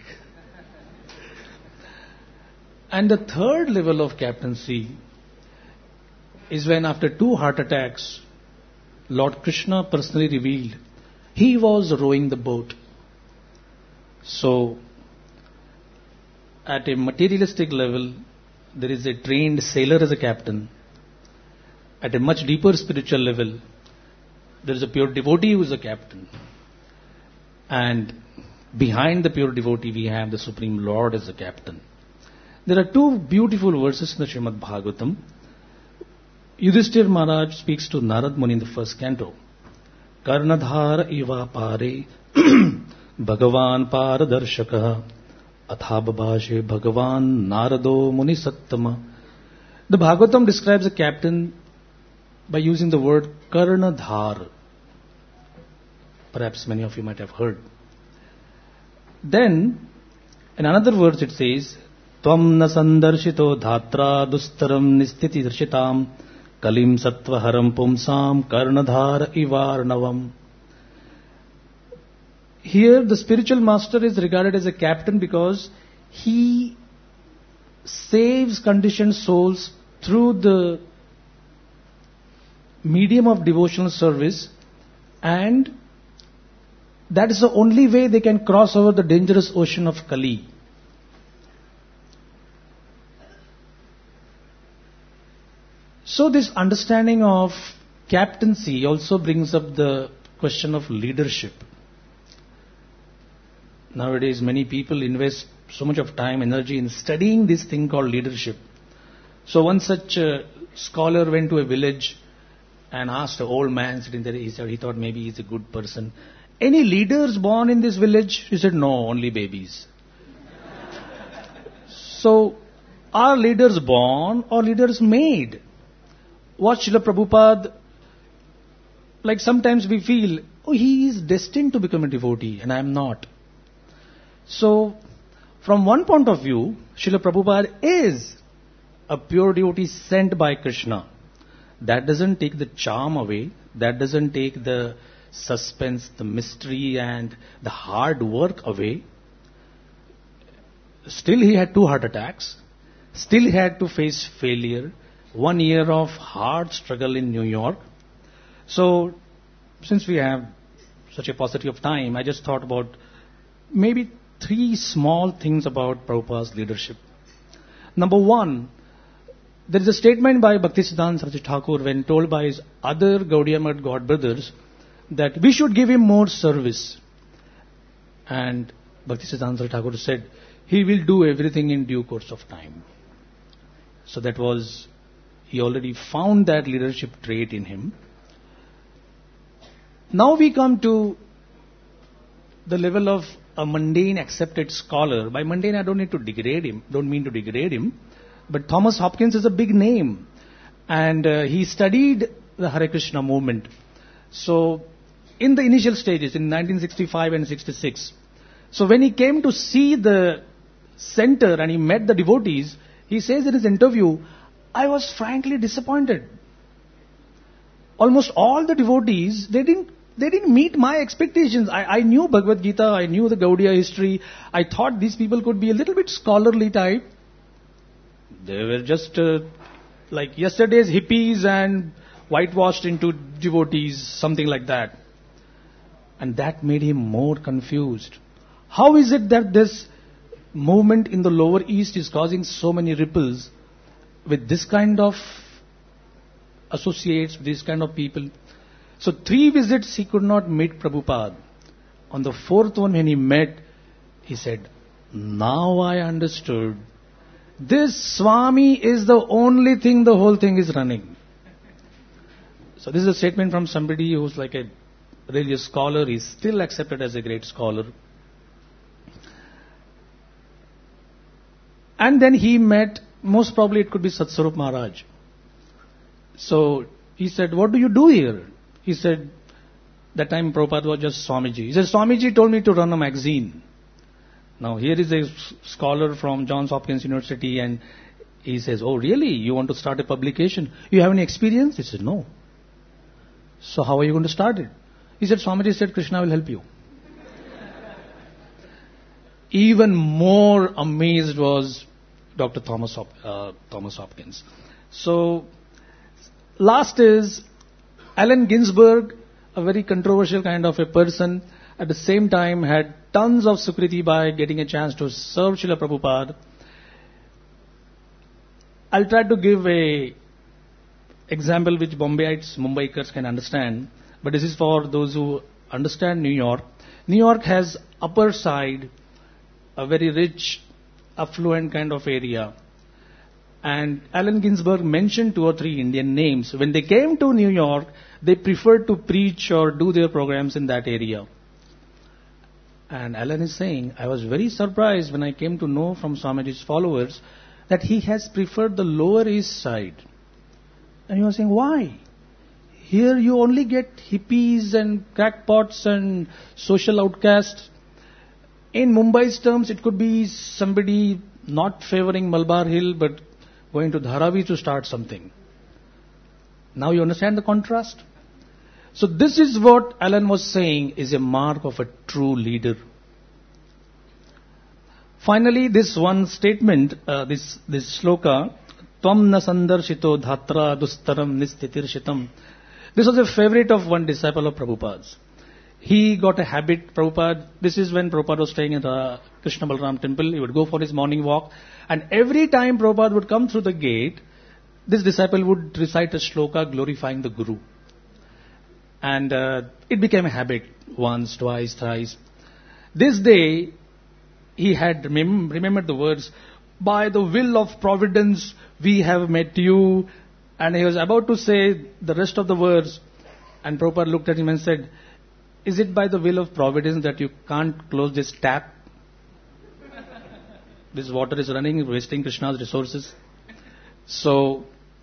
And the third level of captaincy is when after two heart attacks, Lord Krishna personally revealed he was rowing the boat. So, at a materialistic level, there is a trained sailor as a captain. At a much deeper spiritual level, there is a pure devotee who is a captain. And behind the pure devotee we have the Supreme Lord as the captain. There are two beautiful verses in the Srimad Bhagavatam. Yudhishthir Maharaj speaks to Narad Muni in the first canto. Karnadhara iva pare Bhagavan paradarshaka athabhabhashe Bhagavan Narado Muni Sattama. The Bhagavatam describes a captain by using the word Karnadhar. Perhaps many of you might have heard. Then, in another verse it says, Tvam na sandarshito dhatra dustaram nistiti darshitam kalim sattvaharam pumsam karnadhar ivarnavam. Here the spiritual master is regarded as a captain because he saves conditioned souls through the medium of devotional service, and that is the only way they can cross over the dangerous ocean of Kali. So this understanding of captaincy also brings up the question of leadership. Nowadays many people invest so much of time, energy in studying this thing called leadership. So one such uh, scholar went to a village and asked an old man sitting there, he said he thought maybe he's a good person. Any leaders born in this village? He said, no, only babies. So, are leaders born or leaders made? What Srila Prabhupada, like sometimes we feel, oh, he is destined to become a devotee and I am not. So, from one point of view, Srila Prabhupada is a pure devotee sent by Krishna. That doesn't take the charm away. That doesn't take the suspense, the mystery and the hard work away. Still he had two heart attacks. Still he had to face failure. One year of hard struggle in New York. So, since we have such a paucity of time, I just thought about maybe three small things about Prabhupada's leadership. Number one, there is a statement by Bhaktisiddhanta Saraswati Thakur when told by his other Gaudiya Math God brothers that we should give him more service. And Bhaktisiddhanta Saraswati Thakur said, he will do everything in due course of time. So that was, he already found that leadership trait in him. Now we come to the level of a mundane accepted scholar. By mundane I don't need to degrade him, don't mean to degrade him. But Thomas Hopkins is a big name. And uh, he studied the Hare Krishna movement. So, in the initial stages, in nineteen sixty-five and sixty-six. So when he came to see the center and he met the devotees, he says in his interview, I was frankly disappointed. Almost all the devotees, they didn't they didn't meet my expectations. I, I knew Bhagavad Gita, I knew the Gaudiya history. I thought these people could be a little bit scholarly type. They were just uh, like yesterday's hippies and whitewashed into devotees, something like that. And that made him more confused. How is it that this movement in the lower east is causing so many ripples with this kind of associates, this kind of people? So three visits he could not meet Prabhupada. On the fourth one when he met, he said, now I understood. This Swami is the only thing the whole thing is running. So this is a statement from somebody who's like a religious scholar. He's still accepted as a great scholar. And then he met, most probably it could be Satswarup Maharaj. So he said, what do you do here? He said, that time Prabhupada was just Swamiji. He said, Swamiji told me to run a magazine. Now here is a scholar from Johns Hopkins University and he says, oh really, you want to start a publication? You have any experience? He said, no. So how are you going to start it? He said, Swamiji said, Krishna will help you. Even more amazed was Doctor Thomas, Hop, uh, Thomas Hopkins. So last is Allen Ginsberg, a very controversial kind of a person. At the same time had tons of sukriti by getting a chance to serve Srila Prabhupada. I'll try to give a example which Bombayites, Mumbaikars can understand. But this is for those who understand New York, New York has upper side, a very rich, affluent kind of area. And Allen Ginsberg mentioned two or three Indian names. When they came to New York, they preferred to preach or do their programs in that area. And Allen is saying, I was very surprised when I came to know from Swamiji's followers that he has preferred the Lower East Side. And he was saying, why? Here you only get hippies and crackpots and social outcasts. In Mumbai's terms, it could be somebody not favoring Malabar Hill, but going to Dharavi to start something. Now you understand the contrast? So this is what Allen was saying is a mark of a true leader. Finally, this one statement, uh, this, this shloka, Tvam na sandarshito dhatra dustaram nistitir. This was a favorite of one disciple of Prabhupada's. He got a habit, Prabhupada, this is when Prabhupada was staying at the Krishna Balram temple, he would go for his morning walk, and every time Prabhupada would come through the gate, this disciple would recite a shloka glorifying the Guru. And uh, it became a habit, once, twice, thrice. This day, he had remem- remembered the words, by the will of providence, we have met you. And he was about to say the rest of the words, and Prabhupada looked at him and said, is it by the will of providence that you can't close this tap? This water is running, wasting Krishna's resources. So,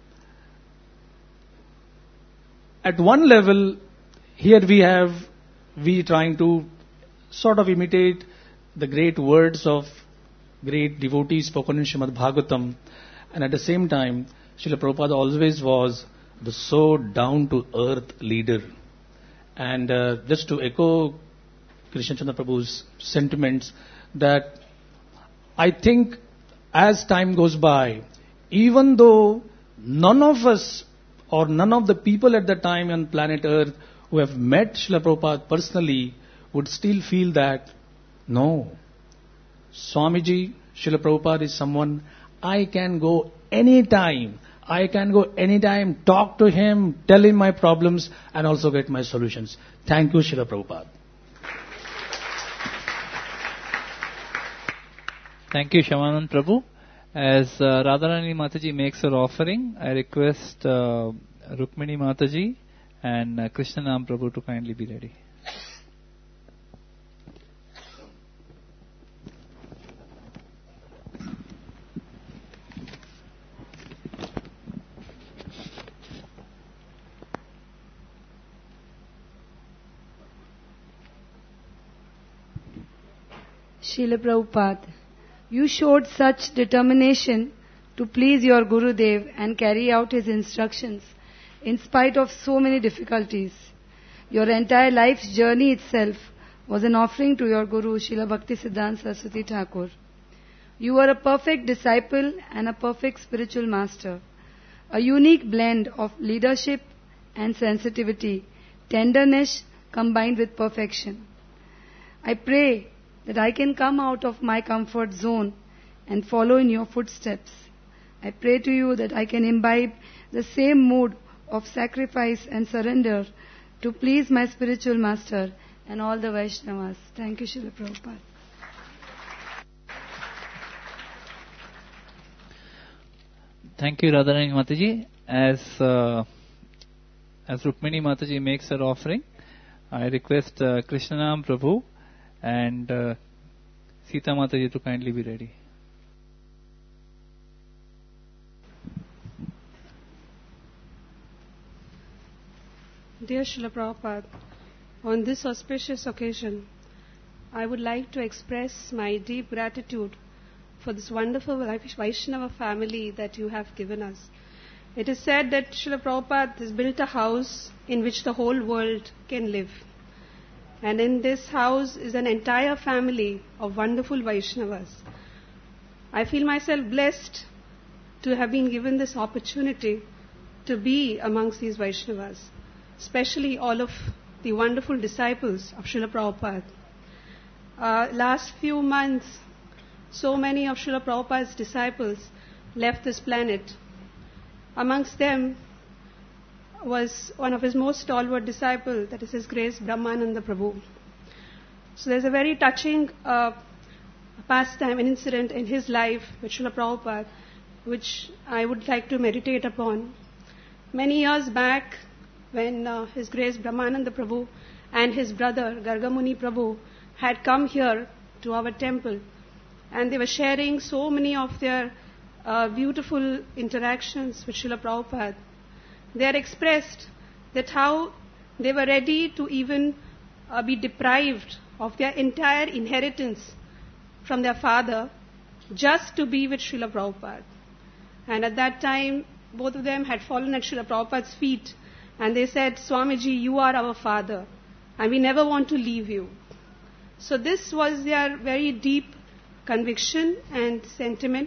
at one level, here we have, we trying to sort of imitate the great words of great devotees spoken in Srimad Bhagavatam, and at the same time, Srila Prabhupada always was the so down-to-earth leader. And uh, just to echo Krishna Chandra Prabhu's sentiments, that I think as time goes by, even though none of us or none of the people at that time on planet Earth who have met Srila Prabhupada personally would still feel that, no, Swamiji, Srila Prabhupada is someone I can go anytime. I can go anytime, talk to him, tell him my problems, and also get my solutions. Thank you, Srila Prabhupada. Thank you, Shyamanand Prabhu. As uh, Radharani Mataji makes her offering, I request uh, Rukmini Mataji and uh, Krishnanam Prabhu to kindly be ready. Srila Prabhupada, you showed such determination to please your Gurudev and carry out his instructions in spite of so many difficulties. Your entire life's journey itself was an offering to your Guru, Srila Bhaktisiddhanta Saraswati Thakur. You were a perfect disciple and a perfect spiritual master, a unique blend of leadership and sensitivity, tenderness combined with perfection. I pray that I can come out of my comfort zone and follow in your footsteps. I pray to you that I can imbibe the same mood of sacrifice and surrender to please my spiritual master and all the Vaishnavas. Thank you, Srila Prabhupada. Thank you, Radharani Mataji. As, uh, as Rukmini Mataji makes her offering, I request uh, Krishnanam Prabhu and uh, Sita Mataji to kindly be ready. Dear Srila Prabhupada, on this auspicious occasion, I would like to express my deep gratitude for this wonderful Vaishnava family that you have given us. It is said that Srila Prabhupada has built a house in which the whole world can live. And in this house is an entire family of wonderful Vaishnavas. I feel myself blessed to have been given this opportunity to be amongst these Vaishnavas, especially all of the wonderful disciples of Srila Prabhupada. Uh, last few months, so many of Srila Prabhupada's disciples left this planet. Amongst them, was one of his most stalwart disciples, that is His Grace Brahmananda Prabhu. So there's a very touching uh, pastime, an incident in his life with Srila Prabhupada, which I would like to meditate upon. Many years back, when uh, His Grace Brahmananda Prabhu and his brother Gargamuni Prabhu had come here to our temple, and they were sharing so many of their uh, beautiful interactions with Srila Prabhupada. They had expressed that how they were ready to even uh, be deprived of their entire inheritance from their father just to be with Srila Prabhupada. And at that time, both of them had fallen at Srila Prabhupada's feet, and they said, Swamiji, you are our father, and we never want to leave you. So this was their very deep conviction and sentiment.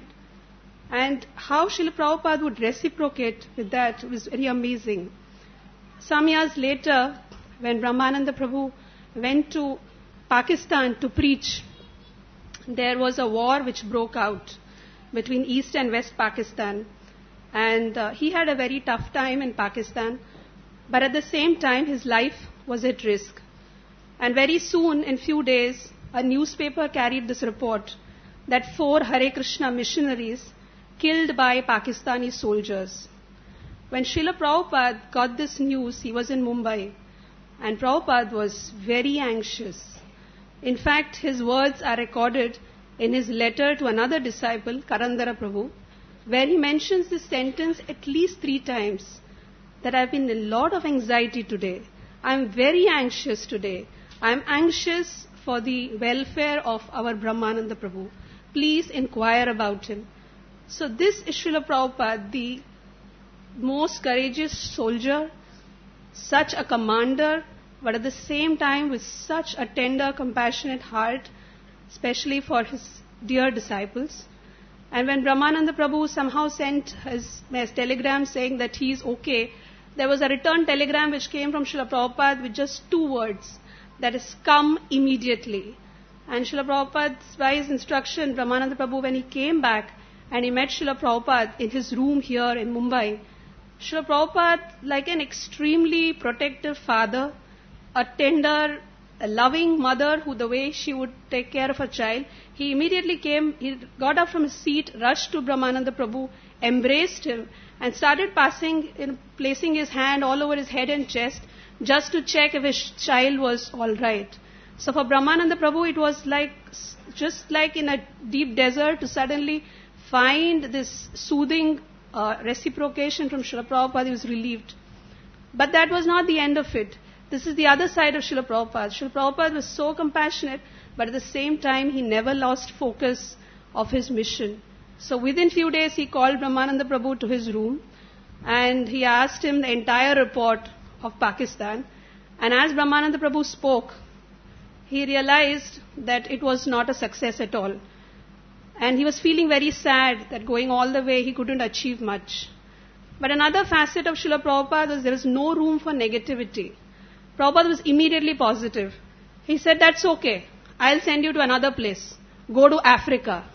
And how Srila Prabhupada would reciprocate with that was very amazing. Some years later, when Brahmananda Prabhu went to Pakistan to preach, there was a war which broke out between East and West Pakistan. And uh, he had a very tough time in Pakistan, but at the same time his life was at risk. And very soon, in few days, a newspaper carried this report that four Hare Krishna missionaries killed by Pakistani soldiers. When Srila Prabhupada got this news, he was in Mumbai, and Prabhupada was very anxious. In fact, his words are recorded in his letter to another disciple, Karandara Prabhu, where he mentions this sentence at least three times, that I've been in a lot of anxiety today. I'm very anxious today. I'm anxious for the welfare of our Brahmananda Prabhu. Please inquire about him. So this is Srila Prabhupada, the most courageous soldier, such a commander, but at the same time with such a tender, compassionate heart, especially for his dear disciples. And when Brahmananda Prabhu somehow sent his, his telegram saying that he is okay, there was a return telegram which came from Srila Prabhupada with just two words, that is, come immediately. And Srila Prabhupada's wise instruction, Brahmananda Prabhu, when he came back and he met Srila Prabhupada in his room here in Mumbai, Srila Prabhupada, like an extremely protective father, a tender, a loving mother who the way she would take care of a child, he immediately came, he got up from his seat, rushed to Brahmananda Prabhu, embraced him, and started passing, you know, placing his hand all over his head and chest just to check if his child was all right. So for Brahmananda Prabhu, it was like, just like in a deep desert to suddenly find this soothing uh, reciprocation from Srila Prabhupada. He was relieved. But that was not the end of it. This is the other side of Srila Prabhupada. Srila Prabhupada was so compassionate, but at the same time, he never lost focus of his mission. So within few days, he called Brahmananda Prabhu to his room, and he asked him the entire report of Pakistan. And as Brahmananda Prabhu spoke, he realized that it was not a success at all. And he was feeling very sad that going all the way, he couldn't achieve much. But another facet of Srila Prabhupada was there is no room for negativity. Prabhupada was immediately positive. He said, that's okay. I'll send you to another place. Go to Africa.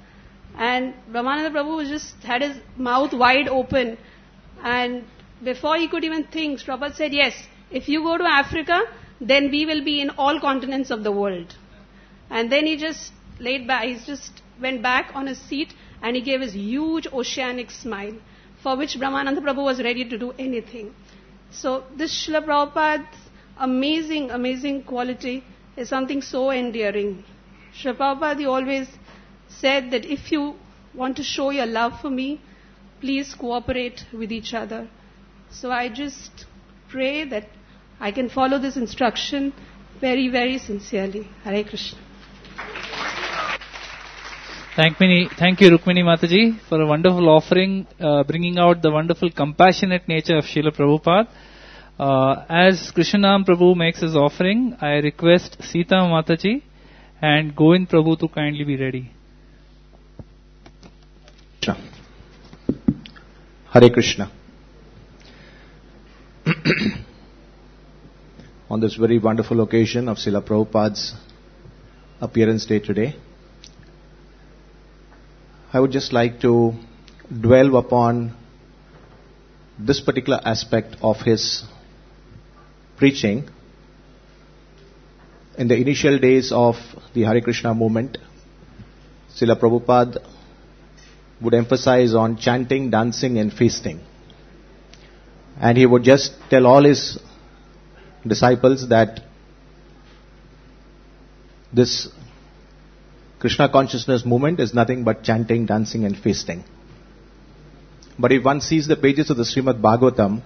And Brahmananda Prabhu just had his mouth wide open. And before he could even think, Prabhupada said, yes, if you go to Africa, then we will be in all continents of the world. And then he just laid back, he just went back on his seat and he gave his huge oceanic smile, for which Brahmananda Prabhu was ready to do anything. So this Srila Prabhupada's amazing, amazing quality is something so endearing. Srila Prabhupada, he always said that if you want to show your love for me, please cooperate with each other. So I just pray that I can follow this instruction very, very sincerely. Hare Krishna. Thank, Mini, thank you, Rukmini Mataji, for a wonderful offering, uh, bringing out the wonderful compassionate nature of Srila Prabhupada. Uh, as Krishnanam Prabhu makes his offering, I request Sita Mataji and Govind Prabhu to kindly be ready. Hare Krishna. On this very wonderful occasion of Srila Prabhupada's appearance day today, I would just like to dwell upon this particular aspect of his preaching. In the initial days of the Hare Krishna movement, Srila Prabhupada would emphasize on chanting, dancing and feasting. And he would just tell all his disciples that this Krishna consciousness movement is nothing but chanting, dancing and feasting. But if one sees the pages of the Srimad Bhagavatam,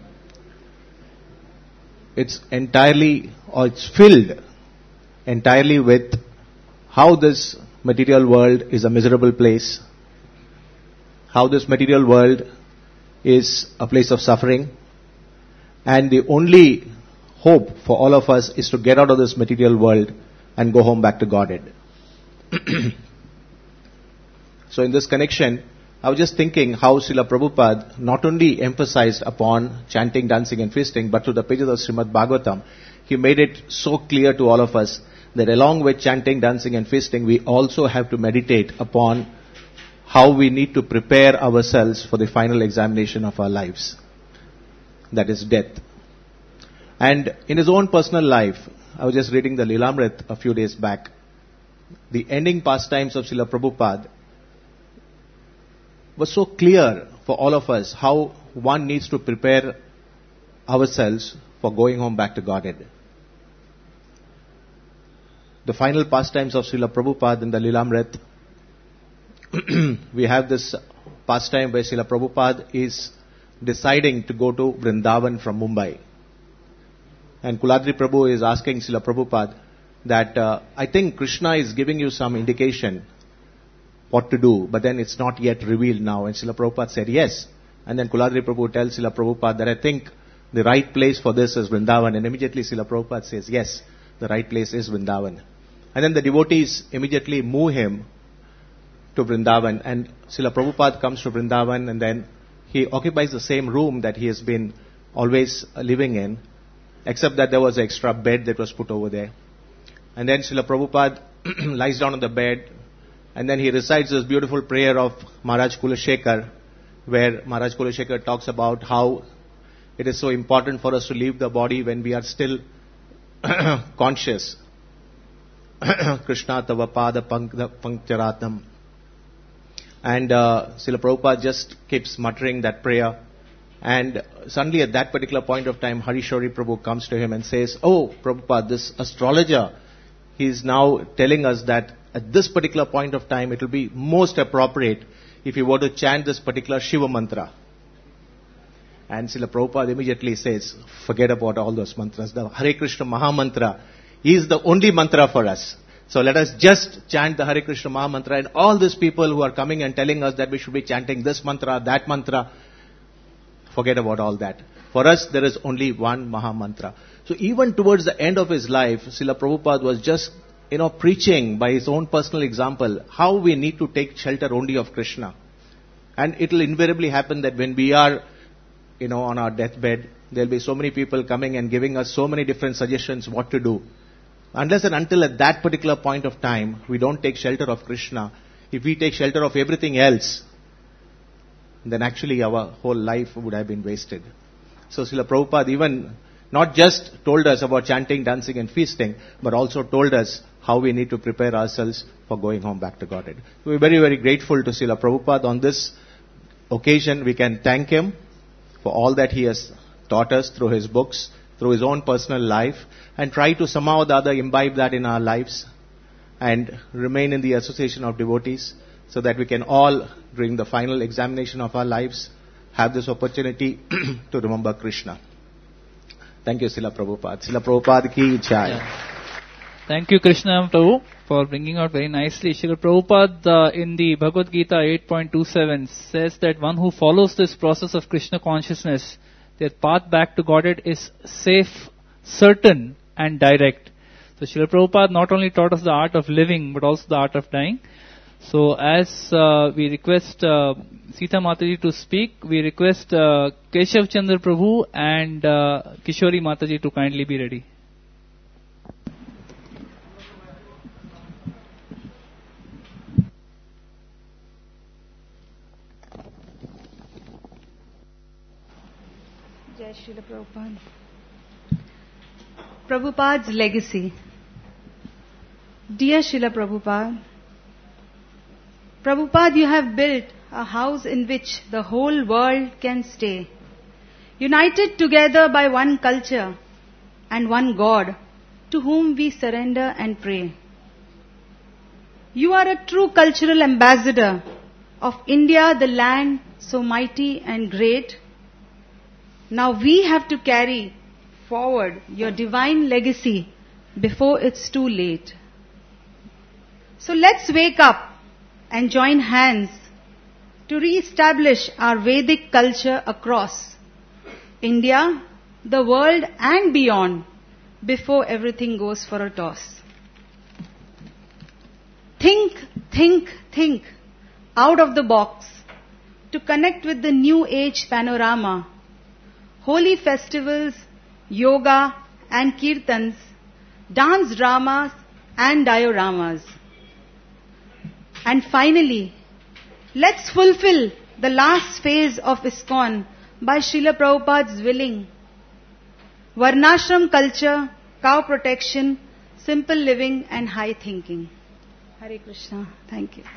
it's entirely, or it's filled entirely with how this material world is a miserable place, how this material world is a place of suffering, and the only hope for all of us is to get out of this material world and go home back to Godhead. So in this connection, I was just thinking how Srila Prabhupada not only emphasized upon chanting, dancing and feasting, but through the pages of Srimad Bhagavatam, he made it so clear to all of us that along with chanting, dancing and feasting, we also have to meditate upon how we need to prepare ourselves for the final examination of our lives. That is death. And in his own personal life, I was just reading the Lilamrit a few days back. The ending pastimes of Srila Prabhupada was so clear for all of us how one needs to prepare ourselves for going home back to Godhead. The final pastimes of Srila Prabhupada in the Lilamrit, we have this pastime where Srila Prabhupada is deciding to go to Vrindavan from Mumbai. And Kuladri Prabhu is asking Srila Prabhupada that, uh, I think Krishna is giving you some indication what to do, but then it's not yet revealed now. And Srila Prabhupada said yes. And then Kuladri Prabhu tells Srila Prabhupada that I think the right place for this is Vrindavan. And immediately Srila Prabhupada says yes, the right place is Vrindavan. And then the devotees immediately move him to Vrindavan. And Srila Prabhupada comes to Vrindavan, and then he occupies the same room that he has been always living in, except that there was an extra bed that was put over there. And then Srila Prabhupada lies down on the bed, and then he recites this beautiful prayer of Maharaj Kulashekar, where Maharaj Kulashekar talks about how it is so important for us to leave the body when we are still conscious. Krishna tava pada pankcharatam. And uh, Srila Prabhupada just keeps muttering that prayer. And suddenly at that particular point of time, Harishori Prabhu comes to him and says, oh, Prabhupada, this astrologer, he is now telling us that at this particular point of time, it will be most appropriate if you were to chant this particular Shiva mantra. And Srila Prabhupada immediately says, forget about all those mantras. The Hare Krishna Maha Mantra is the only mantra for us. So let us just chant the Hare Krishna Maha Mantra, and all these people who are coming and telling us that we should be chanting this mantra, that mantra, forget about all that. For us, there is only one Maha Mantra. So even towards the end of his life, Srila Prabhupada was just, you know, preaching by his own personal example how we need to take shelter only of Krishna. And it will invariably happen that when we are, you know, on our deathbed, there will be so many people coming and giving us so many different suggestions what to do. Unless and until at that particular point of time, we don't take shelter of Krishna, if we take shelter of everything else, then actually our whole life would have been wasted. So Srila Prabhupada even not just told us about chanting, dancing and feasting, but also told us how we need to prepare ourselves for going home back to Godhead. We are very, very grateful to Srila Prabhupada. On this occasion, we can thank him for all that he has taught us through his books, through his own personal life, and try to somehow or the other imbibe that in our lives and remain in the association of devotees, so that we can all, during the final examination of our lives, have this opportunity to remember Krishna. Thank you, Srila Prabhupada. Srila Prabhupada ki jai. Yeah. Thank you, Krishna Prabhu, for bringing out very nicely. Srila Prabhupada uh, in the Bhagavad Gita eight point two seven says that one who follows this process of Krishna consciousness, their path back to Godhead is safe, certain and direct. So Srila Prabhupada not only taught us the art of living, but also the art of dying. So as uh, we request uh, Sita Mataji to speak, we request uh, Keshav Chandra Prabhu and uh, Kishori Mataji to kindly be ready. Srila Prabhupada. Prabhupada's legacy. Dear Srila Prabhupada, Prabhupada, you have built a house in which the whole world can stay, united together by one culture and one God, to whom we surrender and pray. You are a true cultural ambassador of India, the land so mighty and great. Now we have to carry forward your divine legacy before it's too late. So let's wake up and join hands to re-establish our Vedic culture across India, the world and beyond before everything goes for a toss. Think, think, think out of the box to connect with the new age panorama. Holy festivals, yoga and kirtans, dance dramas and dioramas. And finally, let's fulfill the last phase of ISKCON by Srila Prabhupada's willing. Varnashram culture, cow protection, simple living and high thinking. Hare Krishna. Thank you.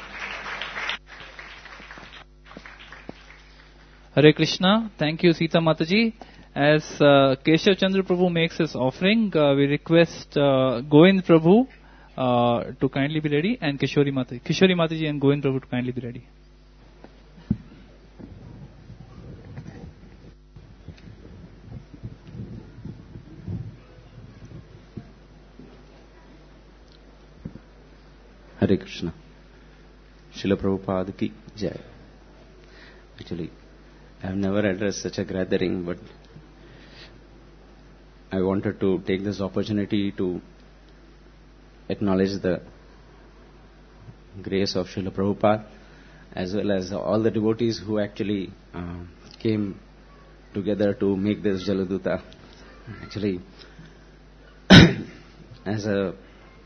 Hare Krishna. Thank you, Sita Mataji. As uh, Keshav Chandra Prabhu makes his offering, uh, we request uh, Govind Prabhu uh, to kindly be ready, and Kishori Mataji, Kishori Mataji and Govind Prabhu to kindly be ready. Hare Krishna. Srila Prabhupada ki jai. Actually, I have never addressed such a gathering, but I wanted to take this opportunity to acknowledge the grace of Srila Prabhupada, as well as all the devotees who actually uh, came together to make this Jaladuta. Actually, as a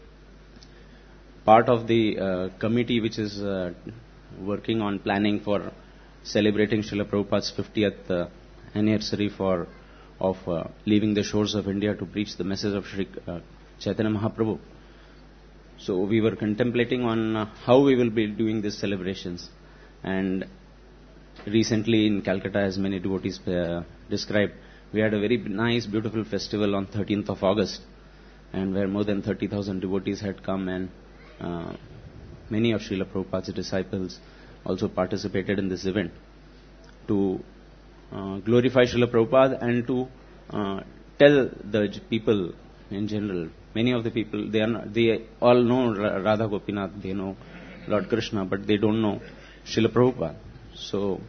part of the uh, committee which is uh, working on planning for celebrating Srila Prabhupada's fiftieth uh, anniversary for of uh, leaving the shores of India to preach the message of Sri uh, Chaitanya Mahaprabhu. So we were contemplating on uh, how we will be doing these celebrations, and recently in Calcutta, as many devotees uh, described, we had a very nice, beautiful festival on thirteenth of August, and where more than thirty thousand devotees had come, and uh, many of Srila Prabhupada's disciples also participated in this event to uh, glorify Srila Prabhupada and to uh, tell the j- people in general. Many of the people, they are not, they all know Radha Gopinath, they know Lord Krishna, but they don't know Srila Prabhupada. So,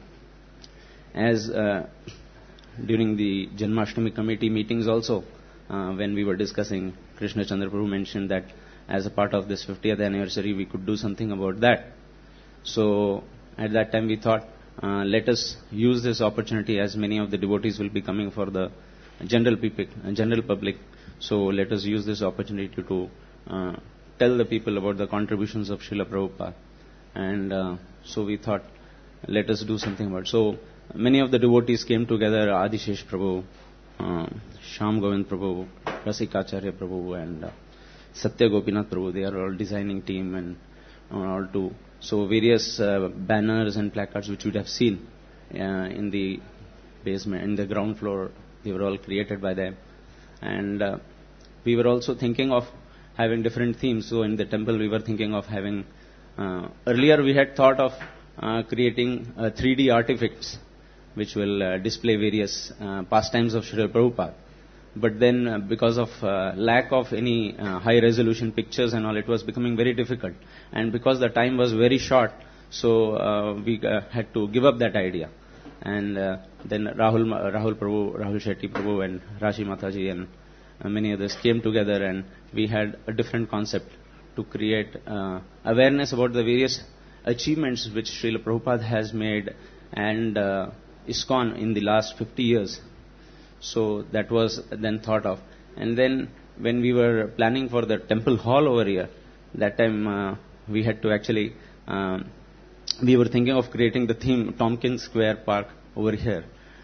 as uh, during the Janmashtami committee meetings also, uh, when we were discussing, Krishna Chandra Prabhu mentioned that as a part of this fiftieth anniversary, we could do something about that. So, at that time we thought, uh, let us use this opportunity, as many of the devotees will be coming for the general people, general public. So, let us use this opportunity to uh, tell the people about the contributions of Srila Prabhupada. And uh, so we thought, let us do something about it. So, many of the devotees came together, Adishesh Prabhu, uh, Shyam Govind Prabhu, Rasikacharya Prabhu, and uh, Satya Gopinath Prabhu. They are all designing team and uh, all to. So various uh, banners and placards which you would have seen uh, in the basement, in the ground floor, they were all created by them. And uh, we were also thinking of having different themes. So in the temple we were thinking of having, uh, earlier we had thought of uh, creating uh, three D artifacts which will uh, display various uh, pastimes of Srila Prabhupada. But then uh, because of uh, lack of any uh, high resolution pictures and all, it was becoming very difficult. And because the time was very short, so uh, we uh, had to give up that idea. And uh, then Rahul Rahul Prabhu, Rahul Shetty Prabhu and Rashi Mataji and uh, many others came together, and we had a different concept to create uh, awareness about the various achievements which Srila Prabhupada has made and uh, ISKCON in the last fifty years. So that was then thought of. And then when we were planning for the temple hall over here, that time uh, we had to actually, um, we were thinking of creating the theme Tompkins Square Park over here.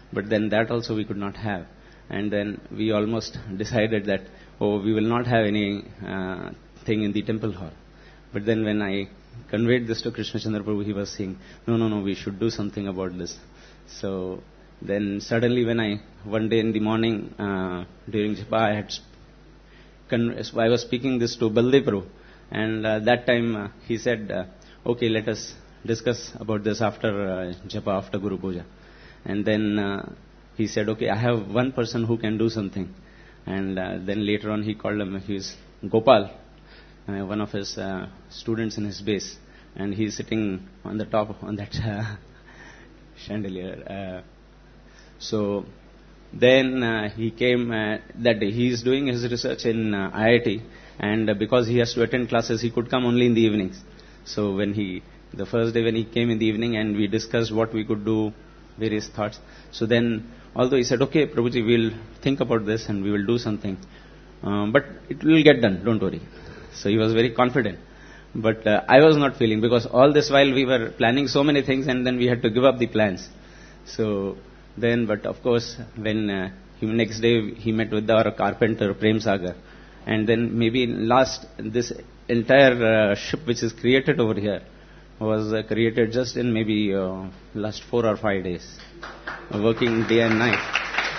but then that also we could not have. And then we almost decided that, oh, we will not have any uh, thing in the temple hall. But then when I conveyed this to Krishna Chandra Prabhu, he was saying, no, no, no, we should do something about this. So then suddenly when I, one day in the morning, uh, during Japa, I had, con- I was speaking this to Baldev Prabhu. And uh, that time uh, he said, uh, okay, let us discuss about this after uh, Japa, after Guru Puja. And then uh, he said, okay, I have one person who can do something. And uh, then later on he called him, he is Gopal, uh, one of his uh, students in his base. And he is sitting on the top, on that uh, chandelier. Uh, so then uh, he came uh, that day. He is doing his research in uh, I I T. And uh, because he has to attend classes, he could come only in the evenings. So when he, the first day when he came in the evening and we discussed what we could do, various thoughts. So then, although he said, okay, Prabhuji, we'll think about this and we will do something. Um, but it will get done, don't worry. So he was very confident. But uh, I was not feeling, because all this while we were planning so many things and then we had to give up the plans. So then, but of course, when uh, he, next day he met with our carpenter, Prem Sagar. And then maybe last, this entire uh, ship which is created over here was uh, created just in maybe uh, last four or five days, uh, working day and night.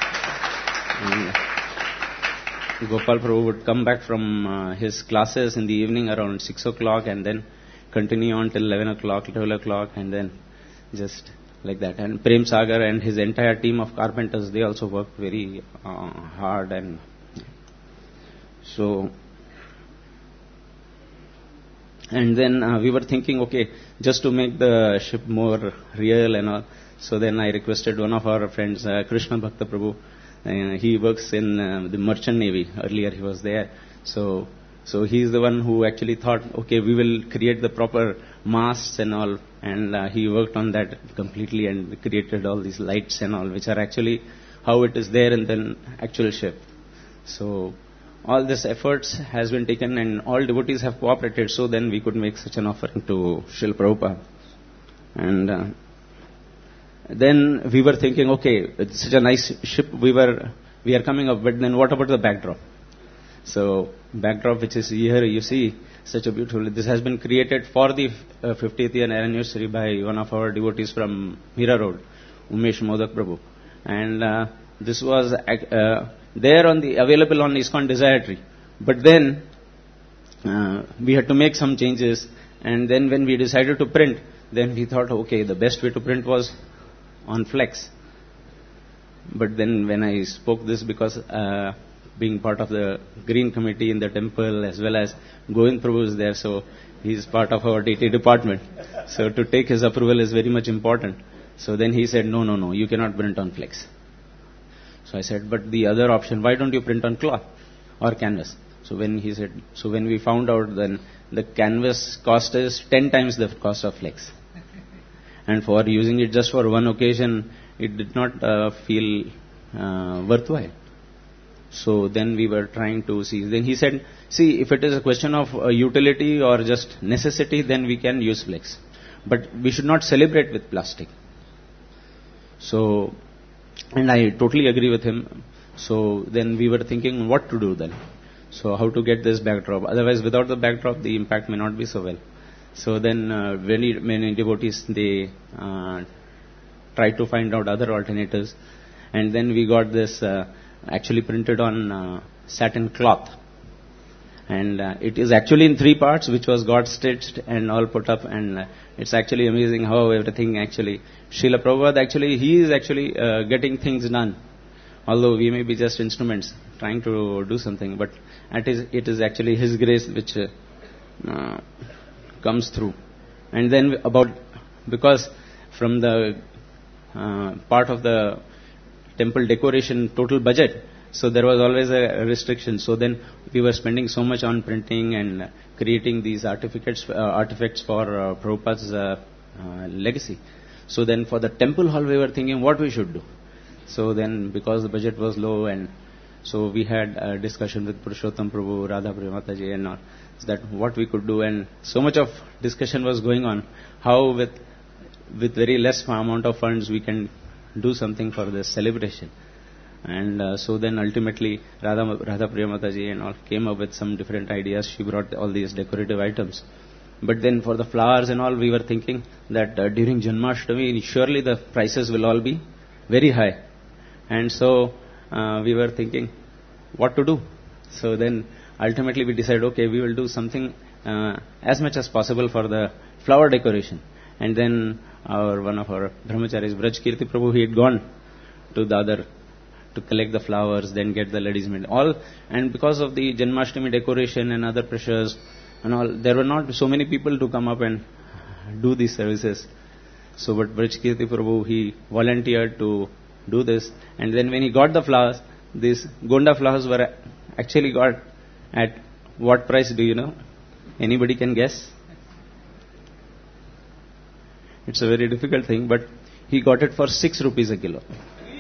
And Gopal Prabhu would come back from uh, his classes in the evening around six o'clock and then continue on till eleven o'clock, twelve o'clock, and then just like that. And Prem Sagar and his entire team of carpenters, they also worked very uh, hard. And so, and then uh, we were thinking, okay, just to make the ship more real and all. So then I requested one of our friends, uh, Krishna Bhakta Prabhu. Uh, he works in uh, the Merchant Navy. Earlier he was there. So, so he's the one who actually thought, okay, we will create the proper masts and all. And uh, he worked on that completely and created all these lights and all, which are actually how it is there in the actual ship. So all this efforts has been taken and all devotees have cooperated, so then we could make such an offering to Srila Prabhupada. And uh, then we were thinking, okay, it's such a nice ship we were, we are coming up, but then what about the backdrop? So backdrop, which is here, you see, such a beautiful, this has been created for the uh, fiftieth year anniversary by one of our devotees from Mira Road, Umesh Modak Prabhu. And uh, this was uh, there on the, available on ISKCON Desire Tree. But then uh, we had to make some changes, and then when we decided to print, then we thought, okay, the best way to print was on flex. But then when I spoke this, because uh, being part of the Green Committee in the temple, as well as Govind Prabhu is there, so he is part of our D T department. So to take his approval is very much important. So then he said, no, no, no, you cannot print on flex. So I said, but the other option, why don't you print on cloth or canvas? So when he said, so when we found out, then the canvas cost is ten times the cost of flex. And for using it just for one occasion, it did not uh, feel uh, worthwhile. So then we were trying to see. Then he said, see, if it is a question of uh, utility or just necessity, then we can use flex. But we should not celebrate with plastic. So, and I totally agree with him. So then we were thinking what to do then. So how to get this backdrop. Otherwise, without the backdrop, the impact may not be so well. So then uh, many, many devotees, they uh, tried to find out other alternatives. And then we got this uh, actually printed on uh, satin cloth. And uh, it is actually in three parts, which was got stitched and all put up. And uh, it's actually amazing how everything actually, Srila Prabhupada actually, he is actually uh, getting things done. Although we may be just instruments trying to do something, but it is, it is actually his grace which uh, uh, comes through. And then about, because from the uh, part of the temple decoration total budget, so there was always a restriction. So then we were spending so much on printing and uh, creating these artifacts, uh, artifacts for uh, Prabhupada's uh, uh, legacy. So then for the temple hall, we were thinking what we should do. So then, because the budget was low, and so we had a discussion with Purushottam Prabhu, Radha Premataji, and all, that what we could do, and so much of discussion was going on, how with with very less amount of funds we can do something for this celebration. And uh, so then ultimately Radha, Radha Priya Mataji and all came up with some different ideas. She brought all these decorative items. But then for the flowers and all, we were thinking that uh, during Janmashtami, surely the prices will all be very high. And so uh, we were thinking what to do. So then ultimately we decided, okay, we will do something uh, as much as possible for the flower decoration. And then our one of our brahmacharis, Braj Kirti Prabhu, he had gone to Dadar to collect the flowers, then get the ladies' maid. All, and because of the Janmashtami decoration and other pressures and all, there were not so many people to come up and do these services. So, but Braj Kirti Prabhu, he volunteered to do this. And then when he got the flowers, these Gonda flowers were actually got at what price, do you know? Anybody can guess? It's a very difficult thing, but he got it for six rupees a kilo.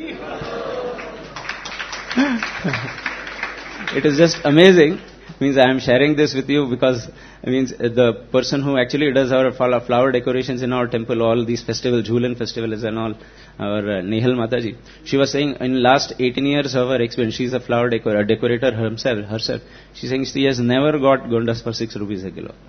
It is just amazing. Means I am sharing this with you because means the person who actually does our flower decorations in our temple, all these festivals, Jhulan festivals and all, our uh, Nehal Mataji, she was saying in last eighteen years of her experience, she is a flower decor- decorator herself, herself. She's saying she has never got Gondas for six rupees a kilo.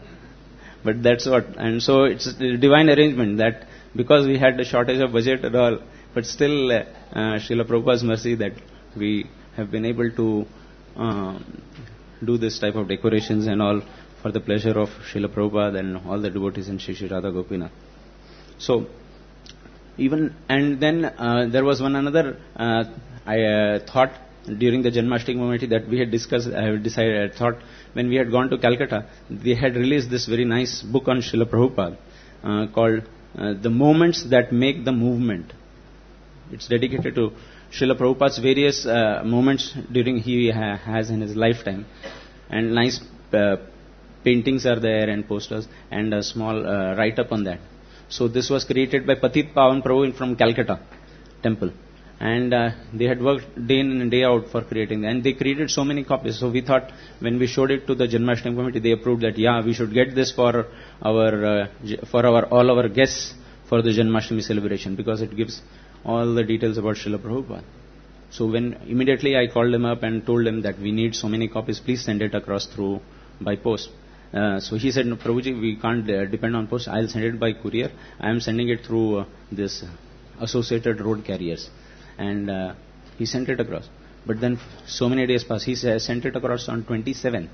But that's what, and so it's a divine arrangement that because we had a shortage of budget and all, but still uh, uh, Srila Prabhupada's mercy that we have been able to um, do this type of decorations and all for the pleasure of Srila Prabhupada and all the devotees in Shri Shri Radha Gopinath. So, even, and then uh, there was one another, uh, I uh, thought during the Janmashtami Committee that we had discussed, I have decided, I thought when we had gone to Calcutta, they had released this very nice book on Srila Prabhupada uh, called uh, The Moments That Make the Movement. It's dedicated to Srila Prabhupada's various uh, moments during he ha- has in his lifetime. And nice uh, paintings are there and posters and a small uh, write-up on that. So this was created by Patit Pawan Prabhu from Calcutta temple. And uh, they had worked day in and day out for creating that. And they created so many copies. So we thought when we showed it to the Janmashtami committee, they approved that, yeah, we should get this for our, uh, for our all our guests for the Janmashtami celebration because it gives all the details about Srila Prabhupada. So when immediately I called him up and told him that we need so many copies, please send it across through by post. Uh, so he said, no, Prabhuji, we can't uh, depend on post. I'll send it by courier. I am sending it through uh, this associated road carriers. And uh, he sent it across. But then so many days passed. He uh, sent it across on twenty-seventh.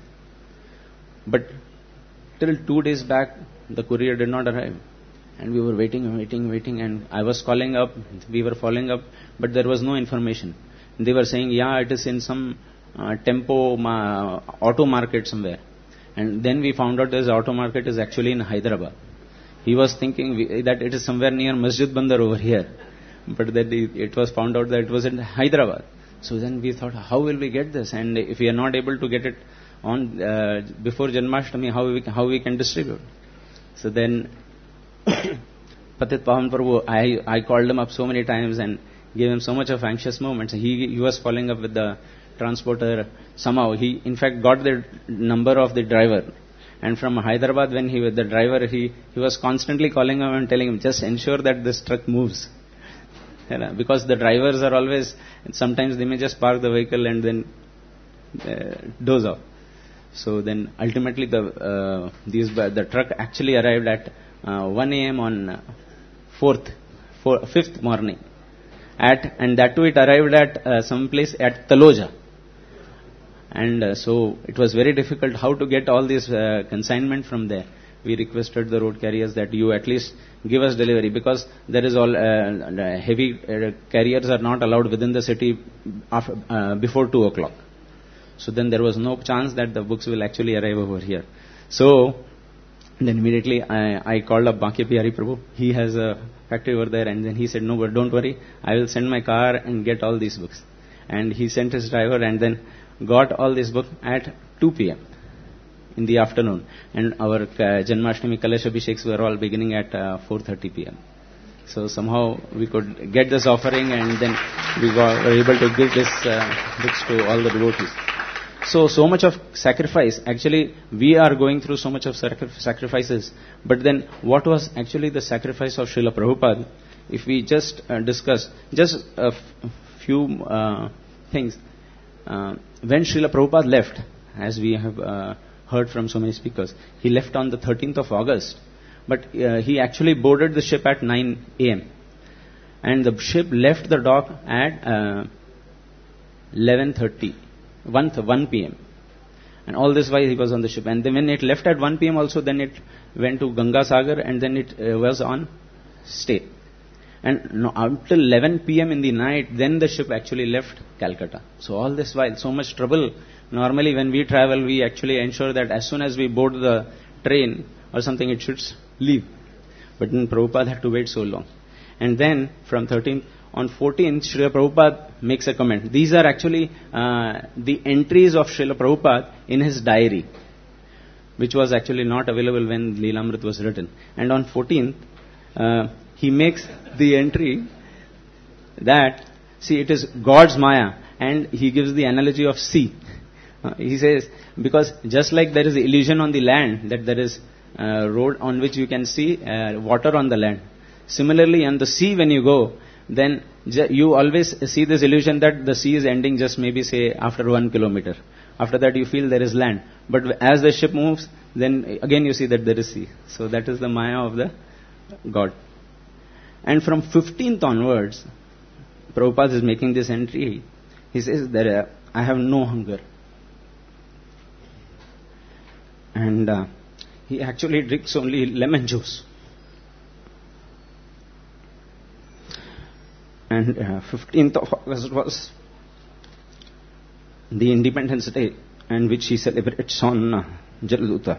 But till two days back, the courier did not arrive. And we were waiting, waiting, waiting. And I was calling up. We were following up. But there was no information. They were saying, yeah, it is in some uh, tempo ma- auto market somewhere. And then we found out this auto market is actually in Hyderabad. He was thinking we, that it is somewhere near Masjid Bandar over here. But then it, it was found out that it was in Hyderabad. So then we thought, how will we get this? And if we are not able to get it on uh, before Janmashtami, how we how we can distribute? So then Patit Pawan Prabhu, I, I called him up so many times and gave him so much of anxious moments. He, he was following up with the transporter. Somehow he in fact got the number of the driver. And from Hyderabad, when he was the driver, he, he was constantly calling him and telling him, just ensure that this truck moves. Because the drivers are always, sometimes they may just park the vehicle and then uh, doze off. So then ultimately the uh, these the truck actually arrived at uh, one a.m. on fourth, four, fifth morning. At and that too it arrived at uh, some place at Taloja. And uh, so it was very difficult how to get all this uh, consignment from there. We requested the road carriers that you at least give us delivery because there is all uh, heavy uh, carriers are not allowed within the city after, uh, before two o'clock. So then there was no chance that the books will actually arrive over here. So then immediately I, I called up Baki Bihari Prabhu. He has a factory over there, and then he said, no, but don't worry, I will send my car and get all these books. And he sent his driver and then got all these books at two p.m. in the afternoon, and our uh, Janmashtami Kalash Abhisheks were all beginning at uh, four thirty p.m. So somehow we could get this offering, and then we got, were able to give this uh, books to all the devotees. So, so much of sacrifice. Actually, we are going through so much of sacri- sacrifices. But then, what was actually the sacrifice of Srila Prabhupada? if we just uh, discuss just a f- few uh, things. Uh, when Srila Prabhupada left, as we have uh, heard from so many speakers, he left on the thirteenth of August, but uh, he actually boarded the ship at nine a.m. and the ship left the dock at uh, eleven thirty, one p.m. And all this while he was on the ship. And then when it left at one p.m. also, then it went to Ganga Sagar, and then it uh, was on stay. And no, until eleven p.m. in the night, then the ship actually left Calcutta. So all this while, so much trouble. Normally when we travel, we actually ensure that as soon as we board the train or something, it should leave. But then Prabhupada had to wait so long. And then from thirteenth, on fourteenth, Srila Prabhupada makes a comment. These are actually uh, the entries of Srila Prabhupada in his diary, which was actually not available when Leelamrit was written. And on fourteenth, uh, he makes the entry that, see, it is God's Maya, and he gives the analogy of sea. Uh, he says, because just like there is illusion on the land, that there is a road on which you can see uh, water on the land. Similarly, on the sea when you go, then you always see this illusion that the sea is ending just maybe say after one kilometer. After that you feel there is land. But as the ship moves, then again you see that there is sea. So that is the Maya of the God. And from fifteenth onwards, Prabhupada is making this entry. He says that uh, I have no hunger. And uh, he actually drinks only lemon juice. And uh, fifteenth of August was the Independence Day, and which he celebrates on uh, Jaladuta.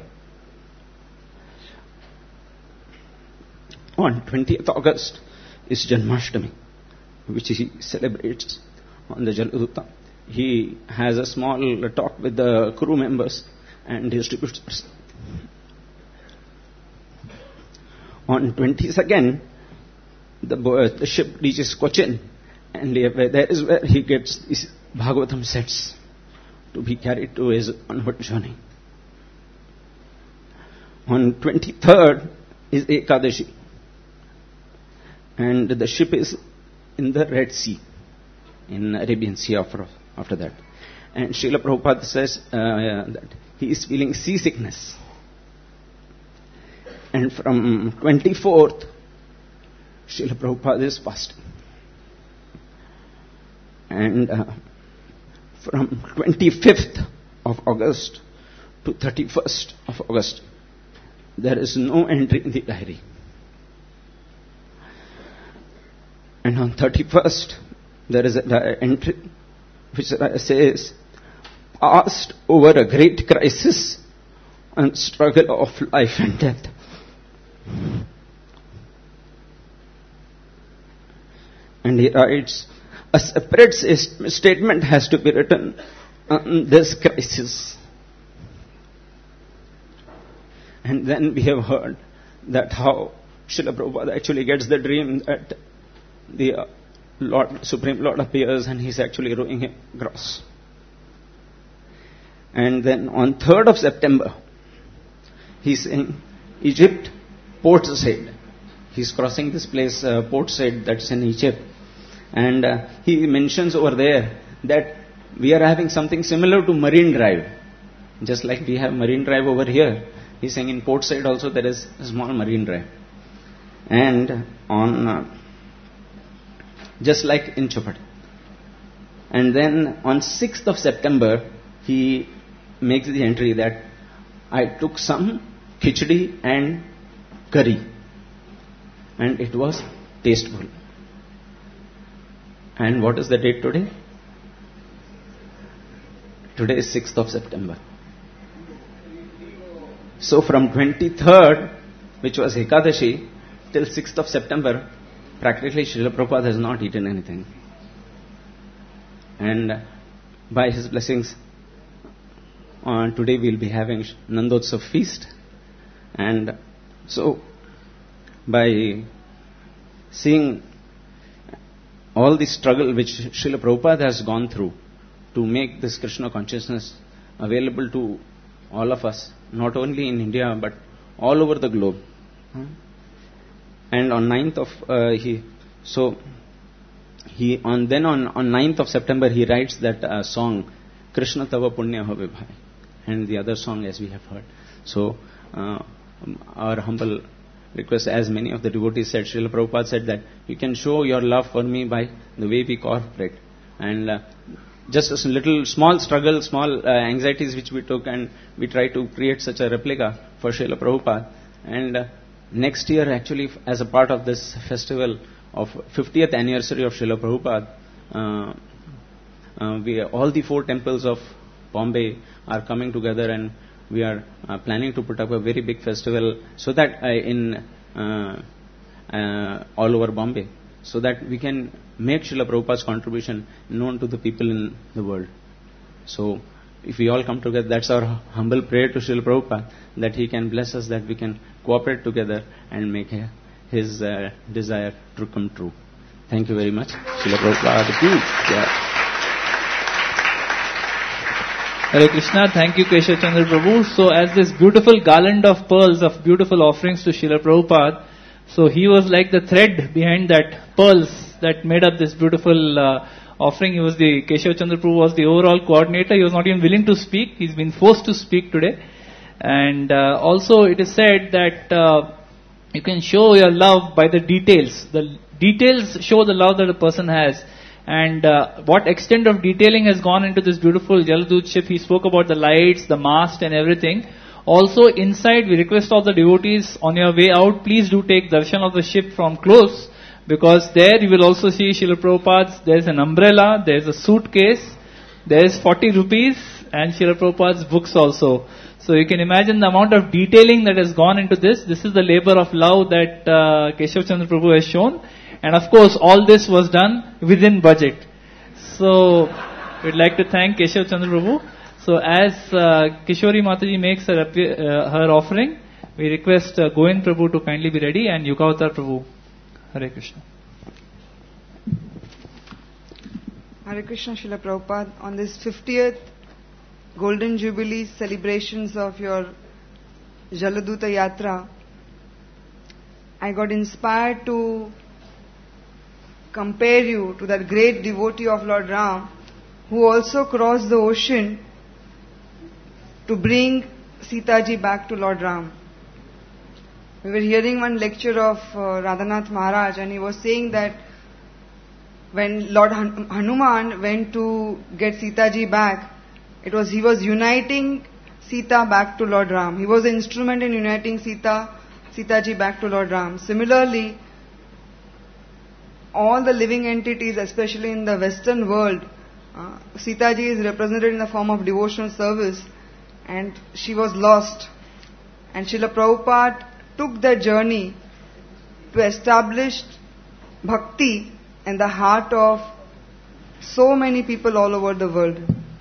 On twentieth of August is Janmashtami, which he celebrates on the Jaladuta. He has a small uh, talk with the crew members and distributes present. On twenty-second, the, uh, the ship reaches Cochin, and there is where he gets his Bhagavatam sets to be carried to his onward journey. On twenty-third is Ekadashi, and the ship is in the Red Sea, in Arabian Sea after, after that. And Srila Prabhupada says uh, that he is feeling seasickness. And from twenty-fourth, Srila Prabhupada is fasting. And uh, from twenty-fifth of August to thirty-first of August, there is no entry in the diary. And on thirty-first, there is an entry which says, passed over a great crisis and struggle of life and death. And he writes, a separate statement has to be written on this crisis. And then we have heard that how Srila Prabhupada actually gets the dream that the uh, Lord, Supreme Lord appears and he's actually rowing him across. And then on third of September, he's in Egypt, Port Said. He's crossing this place, uh, Port Said, that's in Egypt. And uh, he mentions over there that we are having something similar to Marine Drive. Just like we have Marine Drive over here, he's saying in Port Said also there is a small Marine Drive. And on, uh, just like in Chopat. And then on sixth of September, he makes the entry that I took some khichdi and curry. And it was tasteful. And what is the date today? Today is sixth of September. So from twenty-third, which was Ekadashi, till sixth of September, practically Srila Prabhupada has not eaten anything. And by his blessings, on today we'll be having Nandotsav feast. And so, by seeing all the struggle which Srila Prabhupada has gone through to make this Krishna consciousness available to all of us, not only in India but all over the globe. And on ninth of uh, he, So he on then on on ninth of September he writes that uh, song Krishna Tava Punya Have Bhai, and the other song as we have heard. So uh, our humble request, as many of the devotees said, Srila Prabhupada said that you can show your love for me by the way we cooperate. And uh, just a little small struggle, small uh, anxieties which we took, and we tried to create such a replica for Srila Prabhupada. And uh, next year, actually, as a part of this festival of fiftieth anniversary of Srila Prabhupada, uh, uh, we, all the four temples of Bombay are coming together, and we are uh, planning to put up a very big festival so that uh, in uh, uh, all over Bombay, so that we can make Srila Prabhupada's contribution known to the people in the world. So if we all come together, that's our humble prayer to Srila Prabhupada, that he can bless us, that we can cooperate together and make his uh, desire to come true. Thank you very much. Srila Prabhupada ki jai. Hare Krishna, thank you Keshav Chandra Prabhu. So as this beautiful garland of pearls of beautiful offerings to Srila Prabhupada, so he was like the thread behind that pearls that made up this beautiful uh, offering. He was the, Keshav Chandra Prabhu was the overall coordinator. He was not even willing to speak. He's been forced to speak today. And uh, also it is said that uh, you can show your love by the details. The details show the love that a person has. And uh, what extent of detailing has gone into this beautiful Jaladut ship. He spoke about the lights, the mast and everything. Also inside, we request all the devotees, on your way out, please do take darshan of the ship from close, because there you will also see Srila Prabhupada's, there is an umbrella, there is a suitcase, there is forty rupees, and Srila Prabhupada's books also. So you can imagine the amount of detailing that has gone into this. This is the labor of love that uh, Keshav Chandra Prabhu has shown. And of course, all this was done within budget. So, we'd like to thank Keshav Chandra Prabhu. So, as uh, Kishori Mataji makes her, uh, her offering, we request uh, Govind Prabhu to kindly be ready, and Yugavatar Prabhu. Hare Krishna. Hare Krishna, Srila Prabhupada. On this fiftieth Golden Jubilee celebrations of your Jaladuta Yatra, I got inspired to compare you to that great devotee of Lord Ram, who also crossed the ocean to bring Sita ji back to Lord Ram. We were hearing one lecture of uh, Radhanath Maharaj, and he was saying that when Lord Han- Hanuman went to get Sita ji back, it was he was uniting Sita back to Lord Ram. He was the instrument in uniting Sita, Sita ji back to Lord Ram. Similarly, all the living entities, especially in the Western world, uh, Sita ji is represented in the form of devotional service, and she was lost. And Srila Prabhupada took that journey to establish bhakti in the heart of so many people all over the world.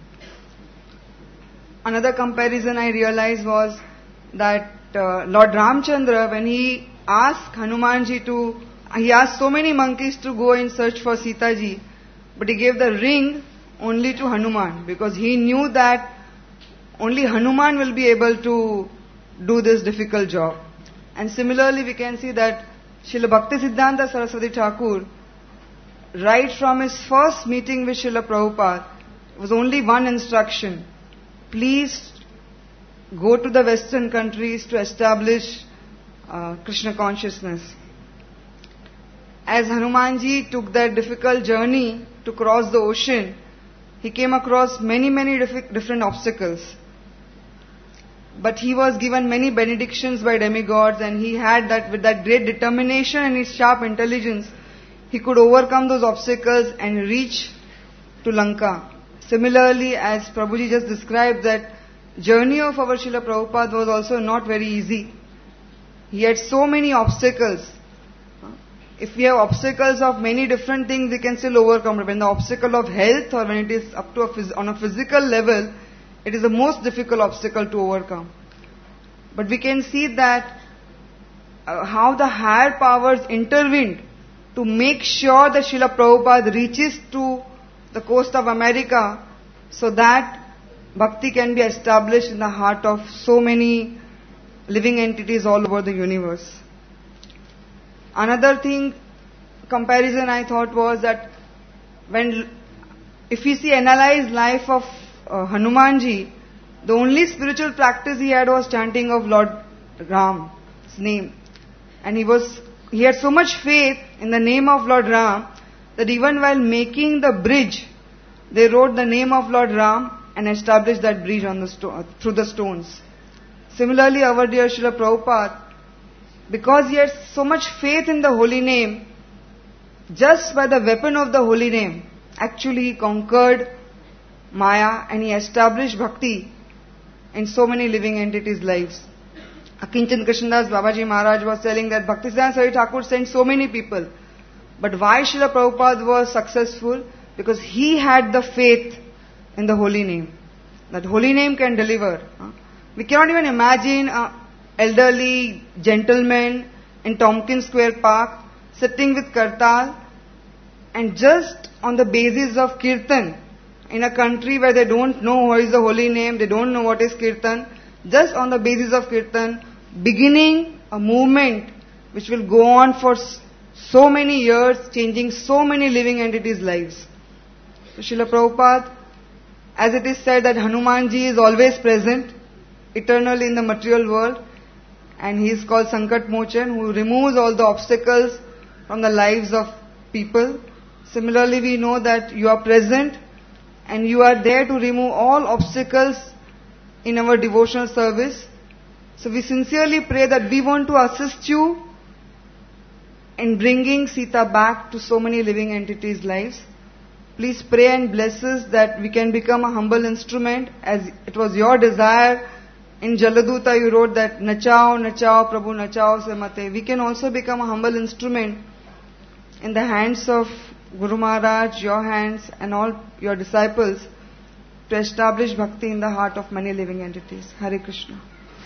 Another comparison I realized was that uh, Lord Ramchandra, when he asked Hanumanji to, he asked so many monkeys to go and search for Sita ji, but he gave the ring only to Hanuman, because he knew that only Hanuman will be able to do this difficult job. And similarly, we can see that Srila Bhaktisiddhanta Saraswati Thakur, right from his first meeting with Srila Prabhupada, it was only one instruction: please go to the Western countries to establish uh, Krishna consciousness. As Hanumanji took that difficult journey to cross the ocean, he came across many, many diff- different obstacles. But he was given many benedictions by demigods, and he had that, with that great determination and his sharp intelligence, he could overcome those obstacles and reach to Lanka. Similarly, as Prabhuji just described, that journey of our Srila Prabhupada was also not very easy. He had so many obstacles. If we have obstacles of many different things, we can still overcome it. When the obstacle of health, or when it is up to a phys- on a physical level, it is the most difficult obstacle to overcome. But we can see that uh, how the higher powers intervened to make sure that Srila Prabhupada reaches to the coast of America, so that bhakti can be established in the heart of so many living entities all over the universe. Another thing comparison I thought was that when, if we see analyze life of uh, Hanumanji, the only spiritual practice he had was chanting of Lord Ram's name. And he was, he had so much faith in the name of Lord Ram that even while making the bridge, they wrote the name of Lord Ram and established that bridge on the sto- through the stones. Similarly, our dear Srila Prabhupada, because he had so much faith in the holy name, just by the weapon of the holy name, actually he conquered Maya and he established bhakti in so many living entities' lives. Akinchan Krishnadas Babaji Maharaj was telling that Bhaktisiddhanta Saraswati Thakur sent so many people. But why Srila Prabhupada was successful? Because he had the faith in the holy name. That holy name can deliver. We cannot even imagine an elderly gentleman in Tompkins Square Park sitting with Kartal and just on the basis of Kirtan, in a country where they don't know what is the holy name, they don't know what is Kirtan, just on the basis of Kirtan, beginning a movement which will go on for so many years, changing so many living entities' lives. So Srila Prabhupada, as it is said that Hanumanji is always present, eternally in the material world, and he is called Sankat Mochan, who removes all the obstacles from the lives of people. Similarly, we know that you are present and you are there to remove all obstacles in our devotional service. So we sincerely pray that we want to assist you in bringing Sita back to so many living entities' lives. Please pray and bless us that we can become a humble instrument, as it was your desire. In Jaladuta you wrote that Nachao, Nachao, Prabhu Nachao se mate. We can also become a humble instrument in the hands of Guru Maharaj, your hands and all your disciples to establish bhakti in the heart of many living entities. Hare Krishna.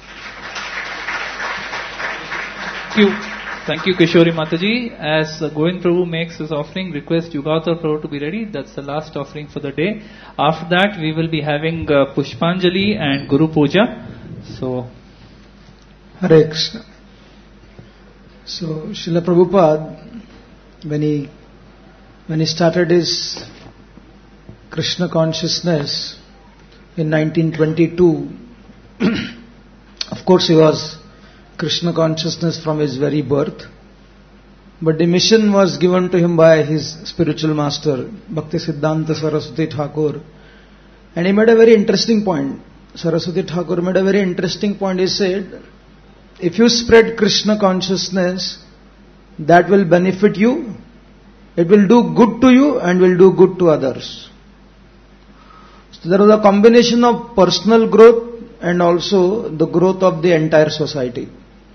Thank you. Thank you, Kishori Mataji. As uh, Govind Prabhu makes his offering, request Yugatar Prabhu to be ready. That's the last offering for the day. After that, we will be having uh, Pushpanjali and Guru Puja. So, Hare Krishna. So, Srila Prabhupada, when he when he started his Krishna consciousness in nineteen twenty-two, of course he was Krishna consciousness from his very birth, but the mission was given to him by his spiritual master, Bhaktisiddhanta Saraswati Thakur, and he made a very interesting point. Saraswati Thakur made a very interesting point. He said, if you spread Krishna consciousness, that will benefit you, it will do good to you and will do good to others. So there was a combination of personal growth and also the growth of the entire society.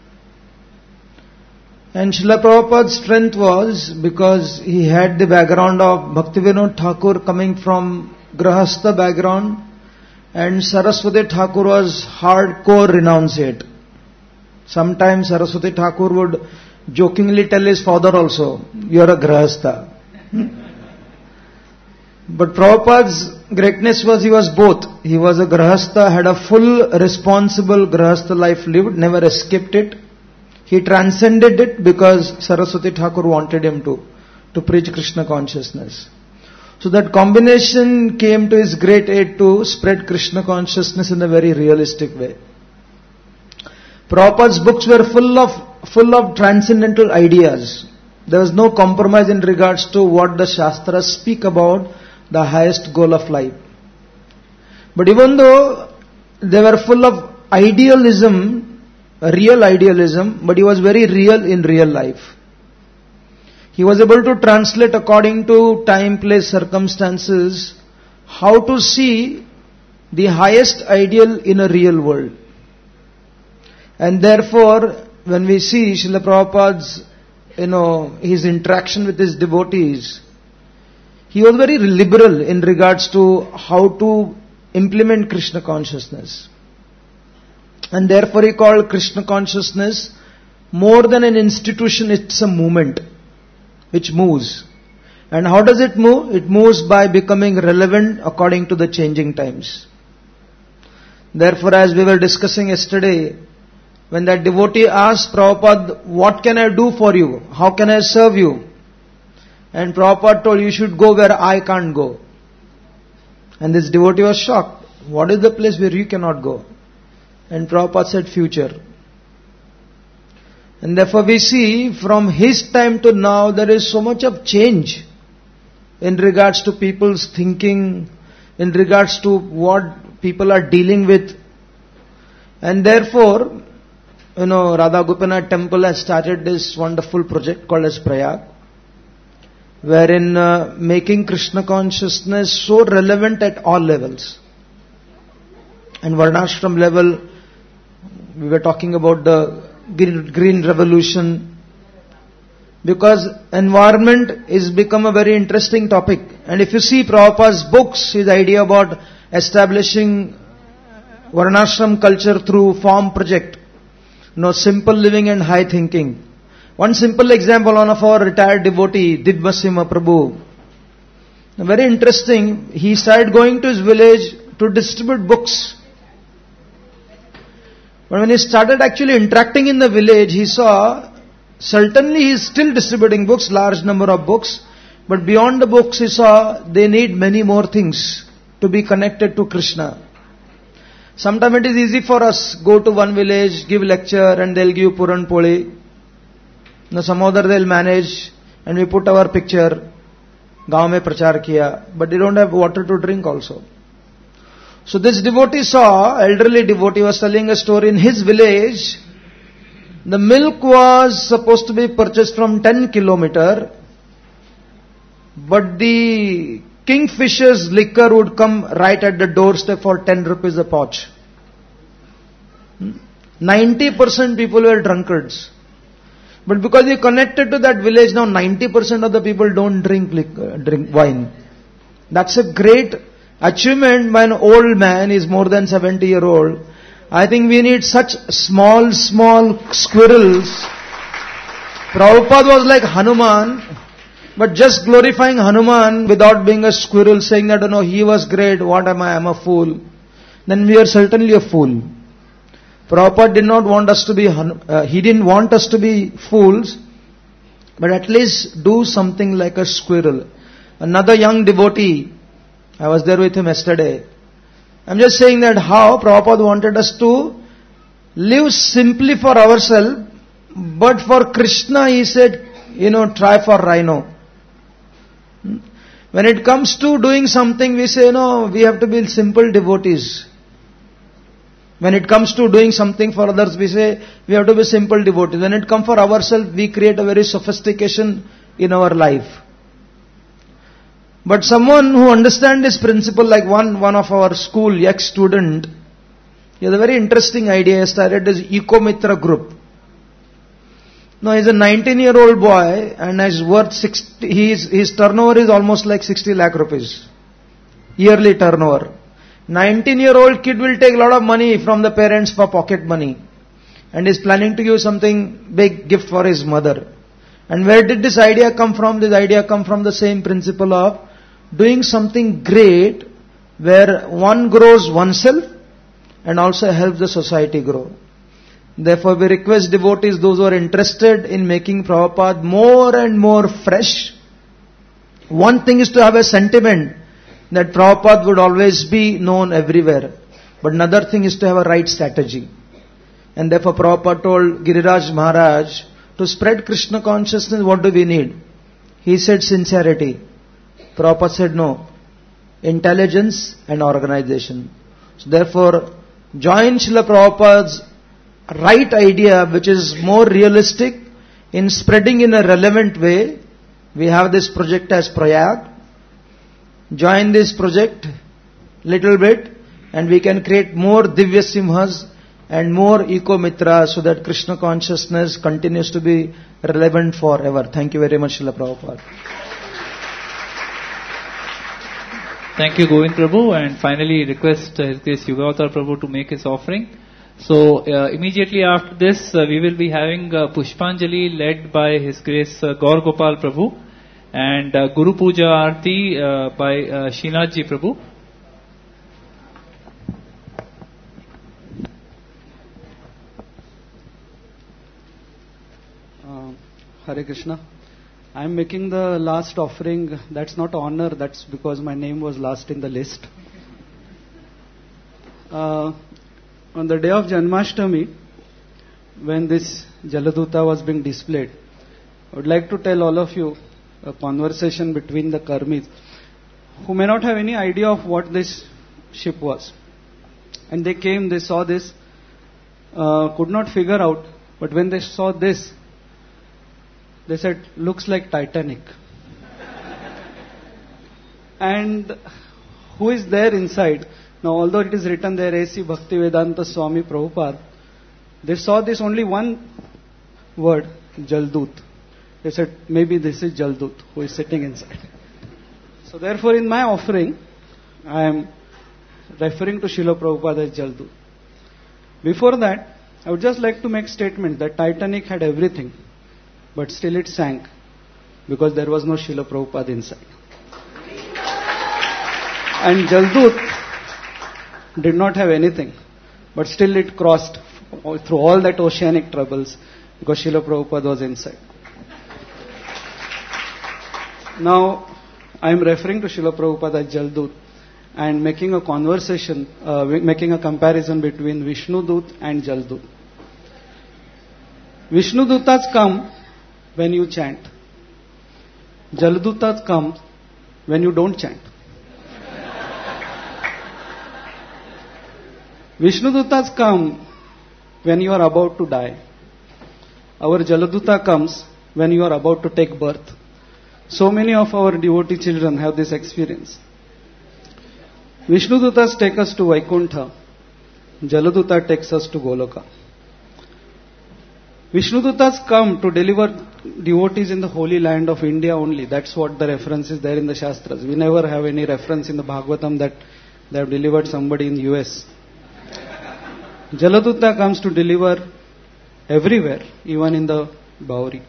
And Srila Prabhupada's strength was because he had the background of Bhaktivinoda Thakur coming from Grahastha background, and Saraswati Thakur was hardcore renunciate. Sometimes Saraswati Thakur would jokingly tell his father also, you are a Grahastha. But Prabhupada's greatness was he was both. He was a Grahastha, had a full responsible Grahastha life lived, never escaped it. He transcended it because Saraswati Thakur wanted him to, to preach Krishna consciousness. So that combination came to his great aid to spread Krishna consciousness in a very realistic way. Prabhupada's books were full of, full of transcendental ideas. There was no compromise in regards to what the Shastras speak about, the highest goal of life. But even though they were full of idealism, real idealism, but he was very real in real life. He was able to translate according to time, place, circumstances, how to see the highest ideal in a real world. And therefore, when we see Srila Prabhupada's, you know, his interaction with his devotees, he was very liberal in regards to how to implement Krishna consciousness. And therefore he called Krishna consciousness more than an institution, it's a movement which moves. And how does it move? It moves by becoming relevant according to the changing times. Therefore, as we were discussing yesterday, when that devotee asked Prabhupada, what can I do for you? How can I serve you? And Prabhupada told, you should go where I can't go. And this devotee was shocked. What is the place where you cannot go? And Prabhupada said, future. And therefore we see from his time to now there is so much of change in regards to people's thinking, in regards to what people are dealing with. And therefore, you know, Radha Gopinath Temple has started this wonderful project called as Prayag, wherein uh, making Krishna consciousness so relevant at all levels. And Varnashram level, we were talking about the green, green revolution, because environment is become a very interesting topic. And if you see Prabhupada's books, his idea about establishing Varnashram culture through farm project, you know, simple living and high thinking. One simple example, one of our retired devotee, Dibhasima Prabhu, very interesting, he started going to his village to distribute books. But when he started actually interacting in the village, he saw, certainly he is still distributing books, large number of books, but beyond the books he saw they need many more things to be connected to Krishna. Sometimes it is easy for us, go to one village, give lecture and they'll give Puran Poli. Now some other they'll manage and we put our picture, gaon mein prachar kiya, but they don't have water to drink also. So this devotee saw, elderly devotee was telling a story in his village, the milk was supposed to be purchased from ten kilometer, but the Kingfisher's liquor would come right at the doorstep for ten rupees a pouch. ninety percent people were drunkards. But because he connected to that village, now ninety percent of the people don't drink liquor, drink wine. That's a great achievement by an old man, is more than seventy year old. I think we need such small, small squirrels. Prabhupada was like Hanuman, but just glorifying Hanuman without being a squirrel, saying that, oh no, he was great, what am I, I'm a fool. Then we are certainly a fool. Prabhupada did not want us to be, uh, he didn't want us to be fools, but at least do something like a squirrel. Another young devotee, I was there with him yesterday. I'm just saying that how Prabhupada wanted us to live simply for ourselves, but for Krishna he said, you know, try for rhino. When it comes to doing something, we say, no, we have to be simple devotees. When it comes to doing something for others, we say, we have to be simple devotees. When it comes for ourselves, we create a very sophistication in our life. But someone who understands this principle, like one, one of our school ex-student, he has a very interesting idea. He started this Eco Mitra group. Now he's a nineteen year old boy and his worth sixty, his, his turnover is almost like sixty lakh rupees. Yearly turnover. nineteen year old kid will take a lot of money from the parents for pocket money. And is planning to give something big gift for his mother. And where did this idea come from? This idea come from the same principle of doing something great where one grows oneself and also helps the society grow. Therefore we request devotees, those who are interested in making Prabhupada more and more fresh. One thing is to have a sentiment that Prabhupada would always be known everywhere. But another thing is to have a right strategy. And therefore Prabhupada told Giriraj Maharaj, to spread Krishna consciousness, what do we need? He said sincerity. Prabhupada said no. Intelligence and organization. So therefore, join Srila Prabhupada's right idea, which is more realistic in spreading in a relevant way. We have this project as Prayag. Join this project little bit and we can create more Divya Simhas and more Eco Mitras so that Krishna consciousness continues to be relevant forever. Thank you very much, Srila Prabhupada. Thank you, Govind Prabhu, and finally request uh, His Grace Yugavatar Prabhu to make his offering. So uh, immediately after this, uh, we will be having uh, Pushpanjali led by His Grace uh, Gaur Gopal Prabhu and uh, Guru Puja Aarti uh, by uh, Srinathji Prabhu. Uh, Hare Krishna. I'm making the last offering. That's not honor, that's because my name was last in the list. Uh, on the day of Janmashtami, when this Jaladuta was being displayed, I would like to tell all of you a conversation between the Karmis, who may not have any idea of what this ship was. And they came, they saw this, uh, could not figure out, but when they saw this, they said, looks like Titanic. And who is there inside? Now, although it is written there, A C Bhaktivedanta Swami Prabhupada, they saw this only one word, Jaldut. They said, maybe this is Jaldut, who is sitting inside. So therefore, in my offering, I am referring to Srila Prabhupada as Jaldut. Before that, I would just like to make statement that Titanic had everything, but still it sank because there was no Srila Prabhupada inside. And Jaldut did not have anything, but still it crossed through all that oceanic troubles because Srila Prabhupada was inside. Now, I am referring to Srila Prabhupada as Jaldut and making a conversation, uh, making a comparison between Vishnu Dut and Jaldut. Vishnu Dutas come when you chant. Jaladutas come when you don't chant. Vishnu Dutas come when you are about to die. Our Jaladuta comes when you are about to take birth. So many of our devotee children have this experience. Vishnu Dutas take us to Vaikuntha. Jaladuta takes us to Goloka. Vishnu Dutas come to deliver devotees in the holy land of India only. That's what the reference is there in the Shastras. We never have any reference in the Bhagavatam that they have delivered somebody in U S. Jaladuta comes to deliver everywhere, even in the Bauri.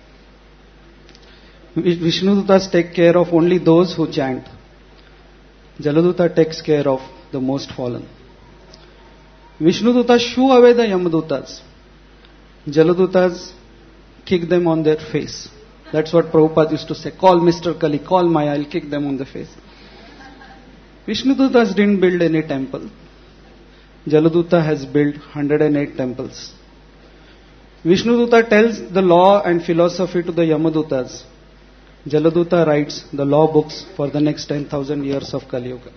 Vishnu Dutas take care of only those who chant. Jaladuta takes care of the most fallen. Vishnu Dutas shoo away the Yamadutas. Jaladutas kick them on their face. That's what Prabhupada used to say. Call Mister Kali, call Maya, I'll kick them on the face. Vishnu Dutas didn't build any temple. Jaladuta has built one hundred eight temples. Vishnu Duta tells the law and philosophy to the Yamadutas. Jaladuta writes the law books for the next ten thousand years of Kali Yuga.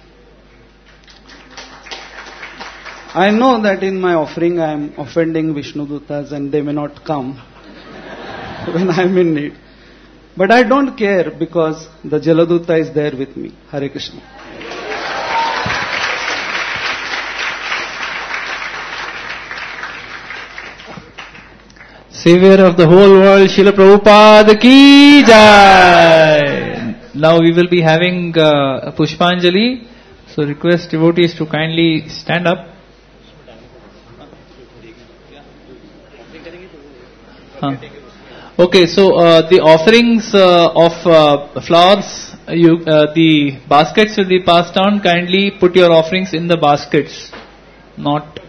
I know that in my offering I am offending Vishnu Dutas and they may not come when I am in need. But I don't care because the Jaladuta is there with me. Hare Krishna. Savior of the whole world, Srila Prabhupada ki jai. Now we will be having uh, a Pushpanjali. So request devotees to kindly stand up. Huh. Okay, so uh, the offerings uh, of uh, flowers, you, uh, the baskets will be passed down. Kindly put your offerings in the baskets, not.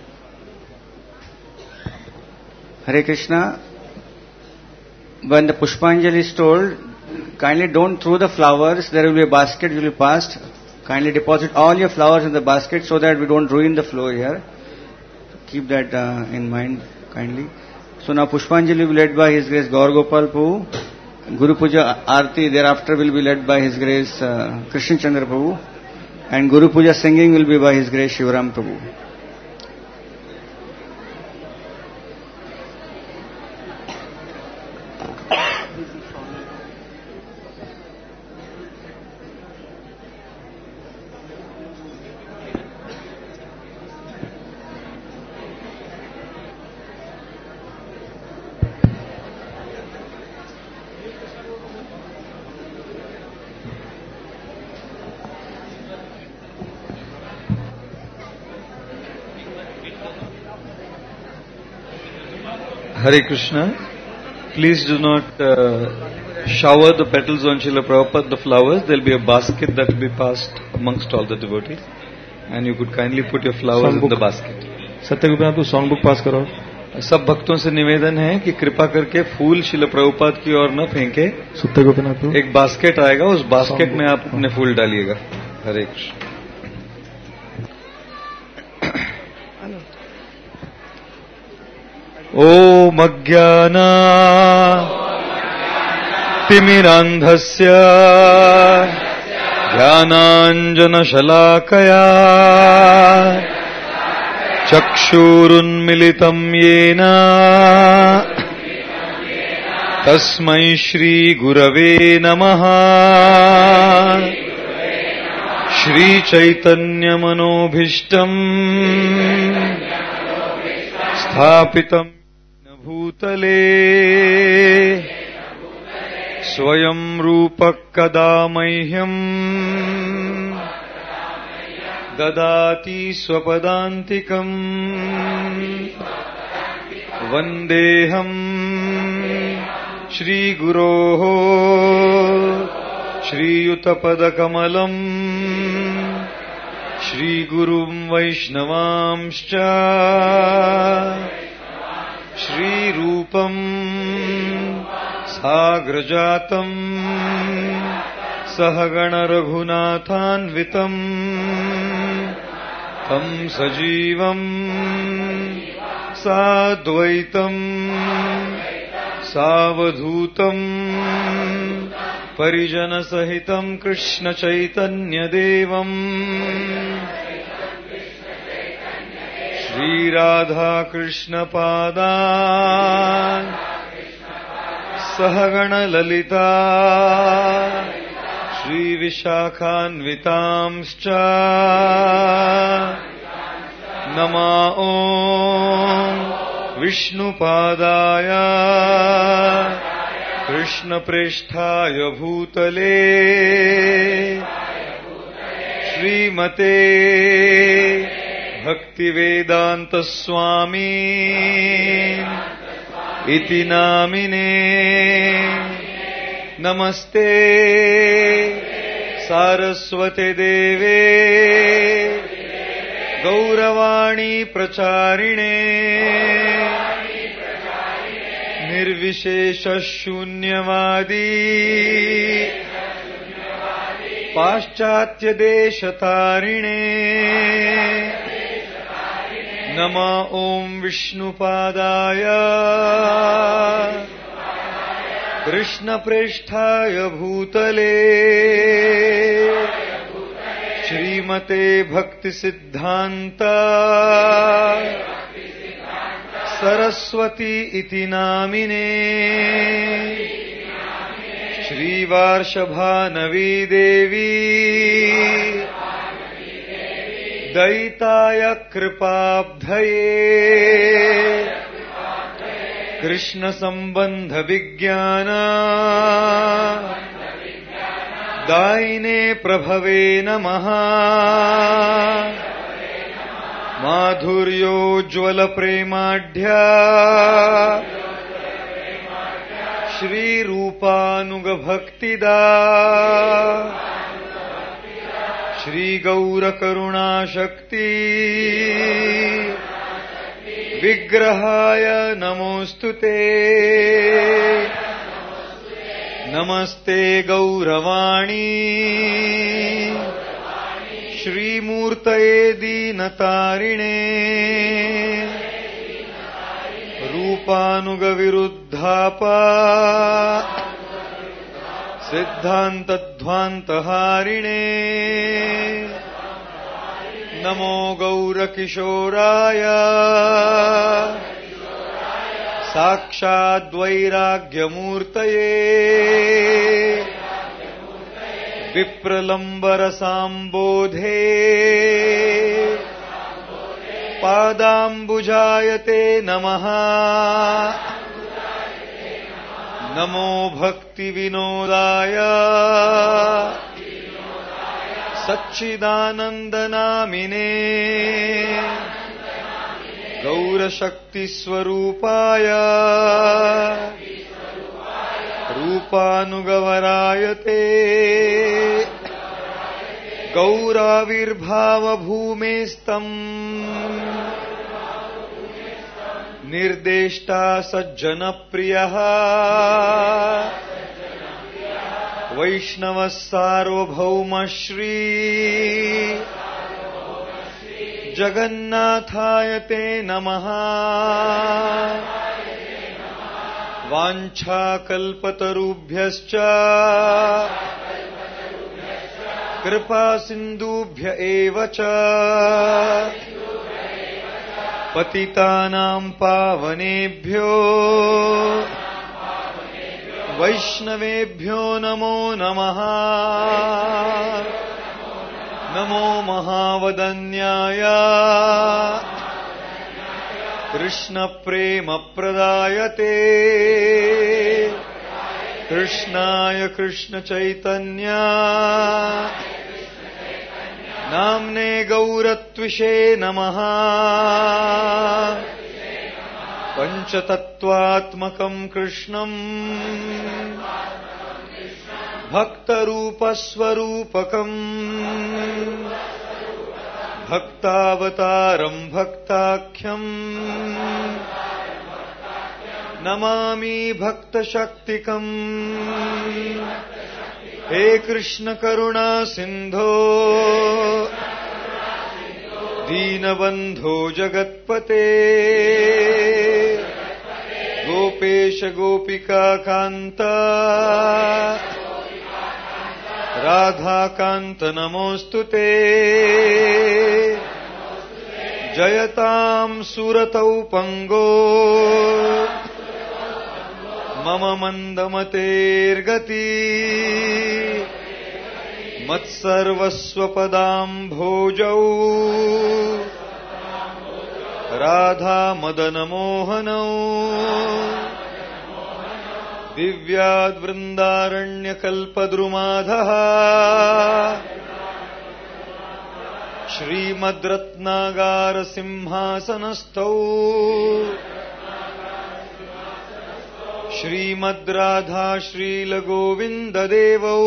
Hare Krishna. When the Pushpanjali is told, kindly don't throw the flowers. There will be a basket will be passed. Kindly deposit all your flowers in the basket so that we don't ruin the floor here. Keep that uh, in mind kindly. So now Pushpanjali will be led by His Grace Gaur Gopal Prabhu. Guru Puja Aarti thereafter will be led by His Grace uh, Krishna Chandra Prabhu. And Guru Puja singing will be by His Grace Shivaram Prabhu. Hare Krishna. Please do not uh, shower the petals on Srila Prabhupada, the flowers. There will be a basket that will be passed amongst all the devotees. And you could kindly put your flowers songbook. in the basket. Satyagopinath, tu songbook pass karo. सब भक्तों से निवेदन है कि कृपा करके फूल शिल प्रभुपाद की ओर न फेंके। सुत्ते गोपीनाथ प्रभु। एक बास्केट आएगा, उस बास्केट में आप अपने फूल डालिएगा। हरे कृष्ण। ओम अज्ञाना तिमिरान्धस्य ज्ञानाञ्जनशलाकया चक्षुरुन्मिलितं येन तस्मै श्रीगुरवे नमः। श्रीचैतन्यमनोभीष्टम् स्थापितं भूतले स्वयं रूपः कदा मह्यम् ददाति स्वपदान्तिकम्। वन्देऽहम् श्रीगुरोः श्रीयुतपदकमलम् श्रीगुरुं वैष्णवांश्च श्रीरूपम् साग्रजातम् सहगणरघुनाथान्वितम् तम् सजीवम् साद्वैतम् सावधूतम् परिजनसहितम् कृष्णचैतन्यदेवम् श्रीराधाकृष्णपादान् सहगणललिता श्रीविशाखान्वितांश्च नमा ॐ विष्णुपादाय कृष्णप्रेष्ठाय भूतले श्रीमते भक्तिवेदान्तस्वामी इति नामिने। नमस्ते सारस्वते देवे गौरवाणी प्रचारिणे निर्विशेष शून्यवादी पाश्चात्य देशतारिणे। नमः ॐ विष्णुपादाय कृष्णप्रेष्ठाय भूतले श्रीमते भक्तिसिद्धान्त सरस्वती इति नामिने। श्रीवार्षभानवी देवी दयिताय कृपाब्धये कृष्ण संबंध विज्ञान दायिने प्रभवे नमः। माधुर्योज्ज्वल प्रेमाढ्या श्रीरूपानुग भक्तिदा श्री गौर करुणा शक्ति विग्रहाय नमोस्तुते। नमस्ते गौरवाणी श्रीमूर्तये दीनतारिणे रूपानुग विरुद्धापा सिद्धान्तध्वान्तहारिणे। नमो गौरकिशोराय साक्षाद्वैराग्यमूर्तये विप्रलम्बरसाम्बोधे पादाम्बुजायते नमः। नमो भक्तिविनोदाय सच्चिदानन्दनामिने गौरशक्तिस्वरूपाय रूपानुगवरायते गौराविर्भावभूमेस्तम् निर्देष्टा सज्जनप्रियः वैष्णवः सार्वभौम श्री जगन्नाथाय ते नमः। वाञ्छाकल्पतरुभ्यश्च कृपा सिन्धुभ्य एव च पतितानां पावनेभ्यो वैष्णवेभ्यो नमो नमः। नमो महावदन्याय कृष्णप्रेमप्रदायते कृष्णाय कृष्णचैतन्य नाम्ने गौरत्विषे नमः। पञ्चतत्त्वात्मकं कृष्णम् भक्तरूपस्वरूपकम् भक्तावतारम् भक्ताख्यम् नमामि भक्तशक्तिकम्। हे कृष्ण करुणा सिन्धो दीनबन्धो जगत्पते गोपेश गोपिका कान्त राधाकान्त नमोऽस्तुते। जयतां सुरतौ पंगो मम मन्दमतेर्गति मत्सर्वस्वपदाम्भोजौ राधा मदनमोहनौ दिव्याद्वृन्दारण्यकल्पद्रुमाधः श्रीमद्रत्नागारसिंहासनस्थौ श्रीमद्राधा श्रीलगोविन्ददेवौ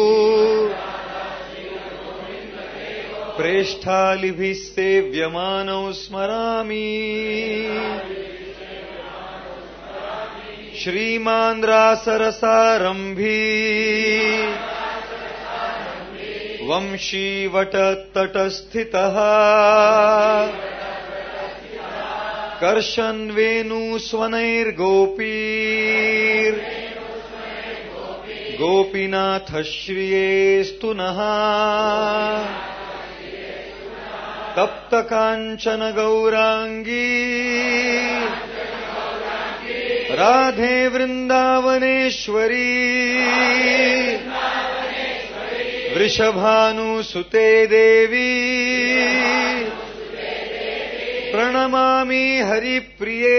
प्रेष्ठालिभिः सेव्यमानौ स्मरामि। श्रीमान्द्रासरसारम्भी वंशीवटतटस्थितः कर्षन्वेणुस्वनैर्गोपीर् गोपीनाथश्रियेस्तु नः। तप्तकाञ्चन गौराङ्गी राधे वृन्दावनेश्वरी वृषभानुसुते देवी प्रणमामि हरिप्रिये।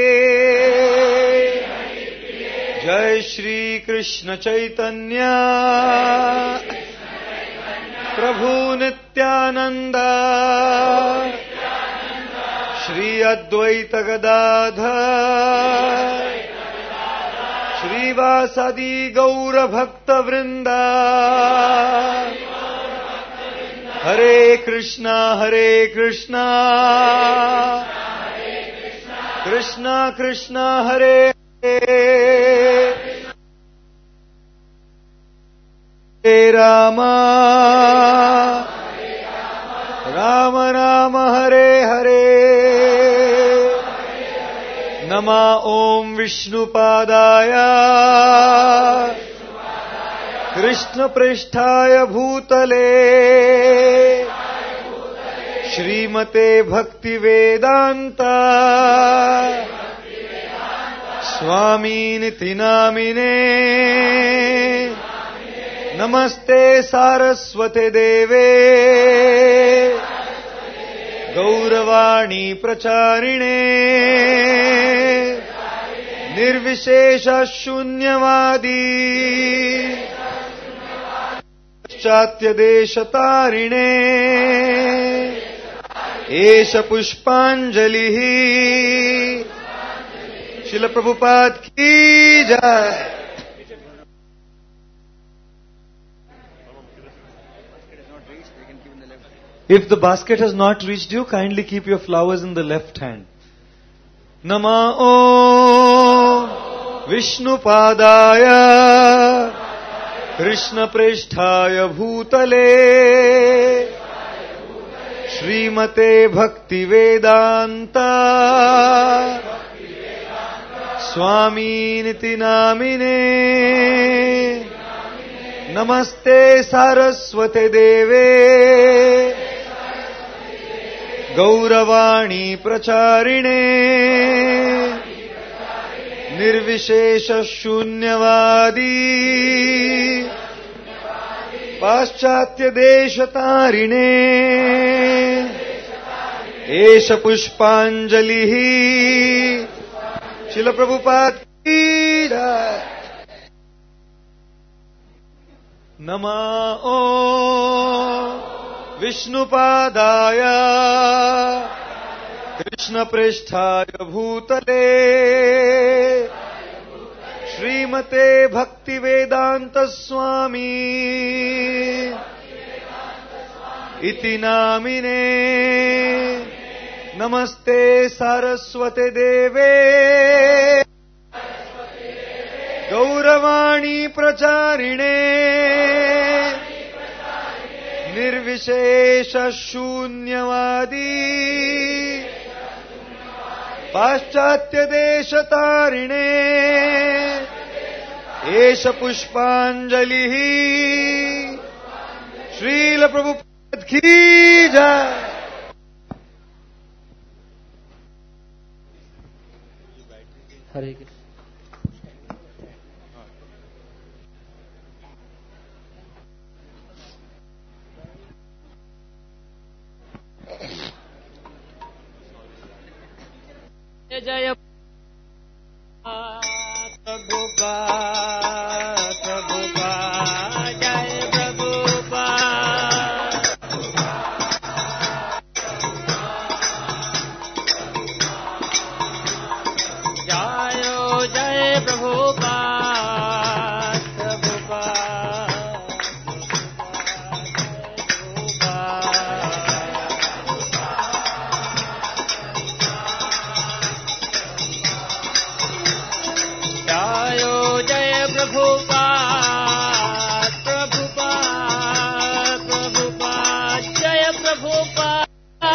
जय श्री कृष्ण चैतन्य प्रभु नित्यानंद श्री अद्वैत गदाधर श्रीवासादि गौर भक्त वृंदा। हरे कृष्णा हरे कृष्णा कृष्णा कृष्णा हरे हरे राम राम राम हरे हरे। नमः ओम विष्णुपादाय कृष्णप्रेष्ठाय भूतले श्रीमते भक्तिवेदान्ता स्वामीनिति नामिने। नमस्ते सारस्वते देवे गौरवाणी प्रचारिणे निर्विशेष शून्यवादी पाश्चात्यदेशतारिणे। एष पुष्पाञ्जलिः श्रील प्रभुपाद की जय। If the basket has not reached you, kindly keep your flowers in the left hand. नमो विष्णुपादाय कृष्णप्रेष्ठाय भूतले श्रीमते भक्तिवेदान्ता स्वामीनिति नामिने नमस्ते सारस्वते देवे गौरवाणी प्रचारिणे निर्विशेष शून्यवादी पाश्चात्य देशतारिणे एष पुष्पाञ्जलिः शिल प्रभुपाद की जय। नमो विष्णुपादाय कृष्णप्रेष्ठाय भूतले श्रीमते भक्तिवेदांत स्वामी इति नामिने नमस्ते सारस्वते देवे गौरवाणी प्रचारिणे निर्विशेष शून्यवादी पाश्चात्य देशतारिणे एष पुष्पाञ्जलिः श्रील प्रभुपाद की जय। हरे कृष्ण। जय प्रभुपाद प्रभुपाद जय प्रभुपाद जयो जय प्रभुपाद प्रभुपाद प्रभुपाद प्रभुपाद प्रभुपाद जय प्रभुपाद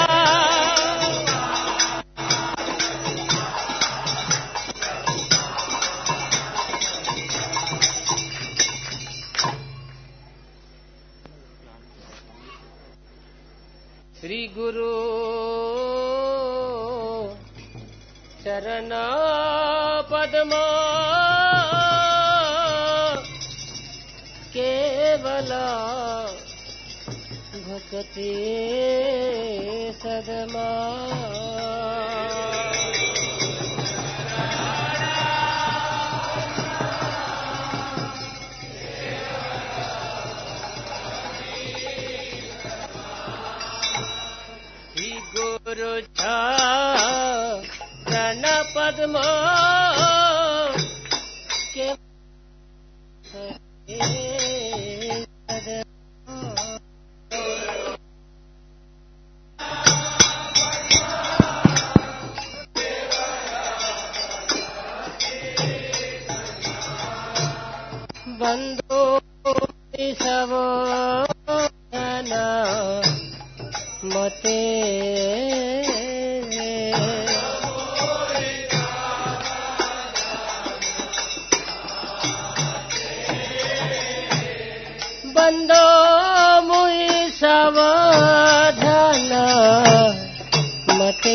श्री गुरु चरण पद्मा केवला भक्ति सदमा श्री गुरु चरण पद्मा के बंदो सब मते बंदो मुई सावधान मते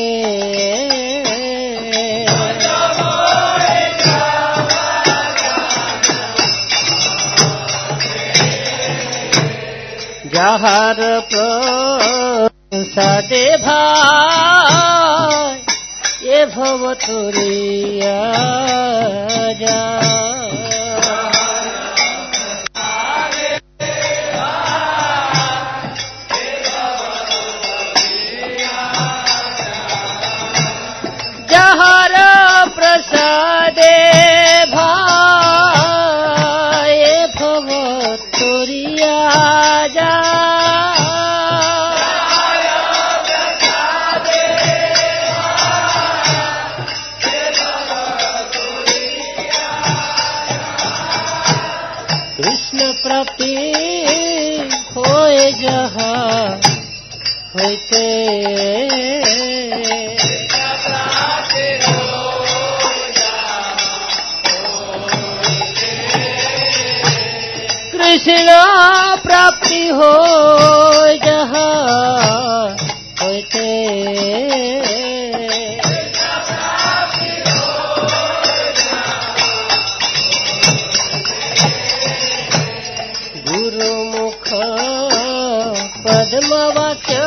जहर प्रसादे भाई ये भवतुरिया जा जहर प्रसादे भाई ये भवतुरिया जा होते कृष्ण प्राप्ति हो जहाँ होते गुरुमुख पद्मवाक्य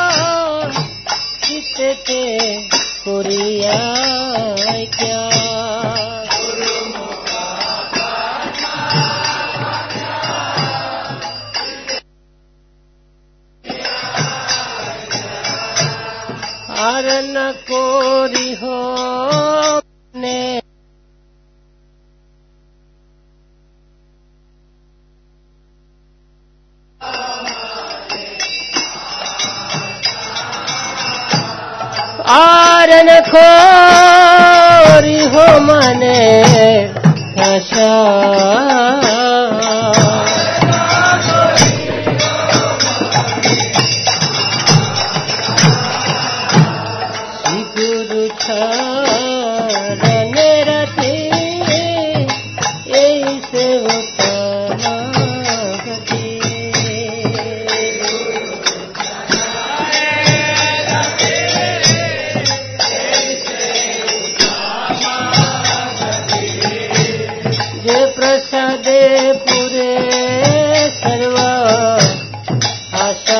चित्ते कुरिया क्या आरन कोरी हो ने आरन कोरी हो मने आशा प्रसादे पुरे सर्व आशा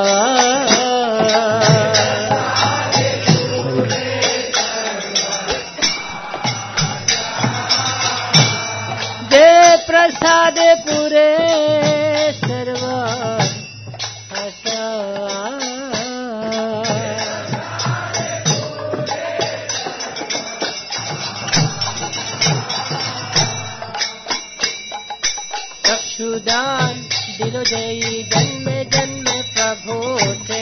जय प्रसादे पुरे सर्व आशा चक्षुदान दिलो जय जन्म जन्म प्रभु थे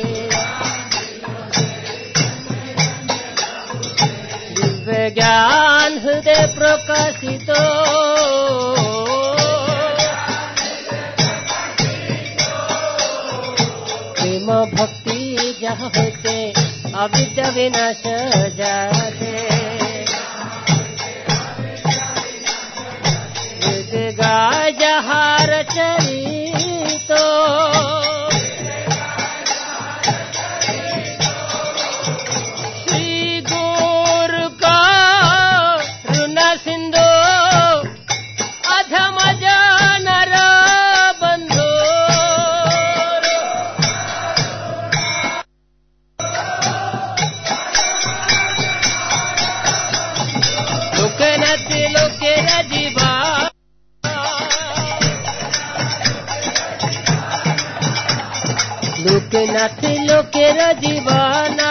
दिव्य ज्ञान हृदय प्रकाशित प्रेम भक्ति जहाँ होते अविद्या विनाश जाते गाय जहार चरितो श्री गुरु का रुना सिंधु अधम जानर बंधु लोके नदी लोके रजीवा लोके नाथी लोके रजीवाना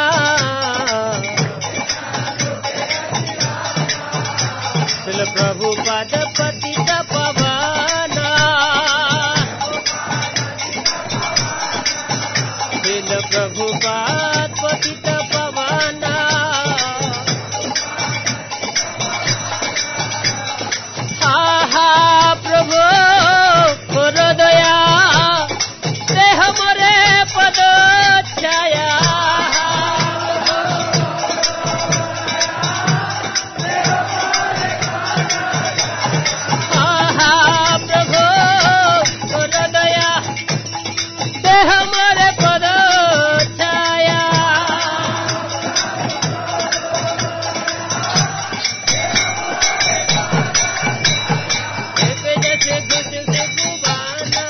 शिल प्रभु पाद पतित पवाना शिल प्रभु पाद पतित पवाना हा हा प्रभु कर दया हमरे पद छाया प्रभु कर दया दे हमरे पद छाया जैसे गुज से गुबाना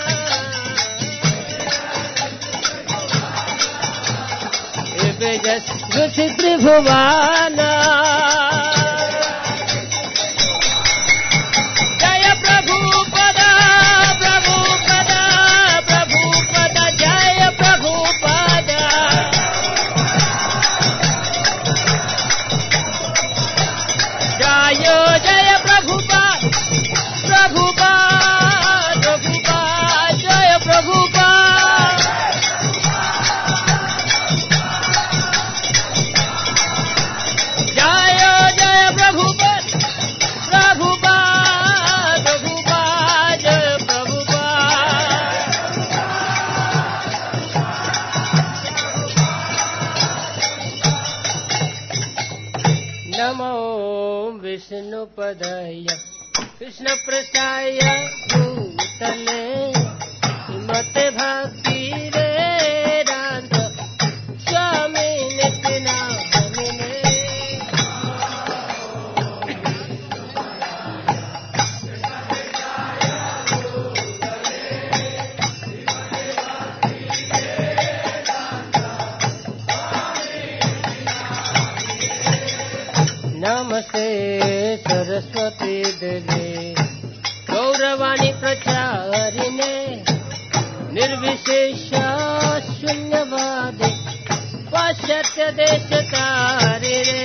जस गुज त्रिभुवाना जय प्रभु पद प्रभु पद प्रभु पद जय प्रभु पद जय जय प्रभु पद प्रभु पद प्रभु पद जय प्रभु पद जय नमो विष्णुपदाय कृष्णपृष्ठाय भूतले श्रीमते भक्ति वेदांत स्वामी नित्यानंद नमस्ते सरस्वती देवी गौरवाणी प्रचारिणे निर्विशेष शून्यवादी पाश्चात्य देशकारिणे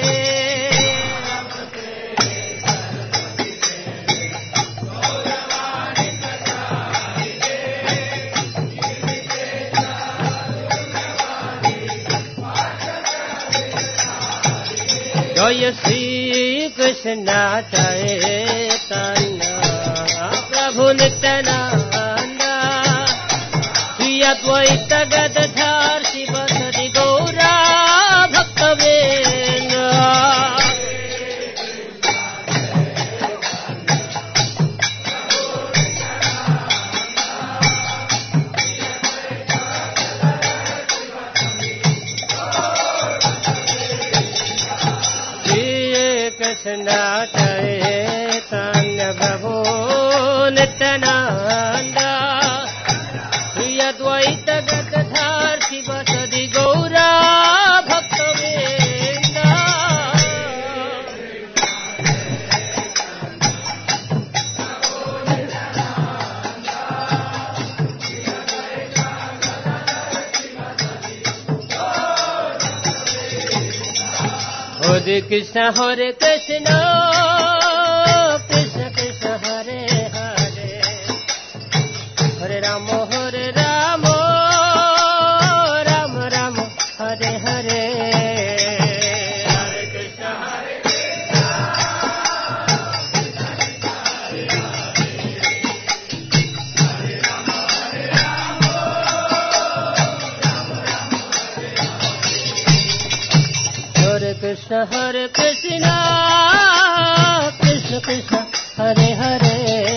जय श्री कृष्ण चैतन्य प्रभु नित्यानंद श्री अद्वैत गदाधर शिवसदि गौरा भक्तवृंद कृष्ण चैतन्य प्रभु नित्यानंद श्री अद्वैत गदाधर शिवसदि गौरा भक्तवृंद हरे कृष्ण हरे कृष्ण कृष्ण कृष्ण हरे हरे हरे राम हरे राम राम राम हरे हरे हरे कृष्ण हरे हरे कृष्ण हरे कृष्ण कृष्ण कृष्ण हरे हरे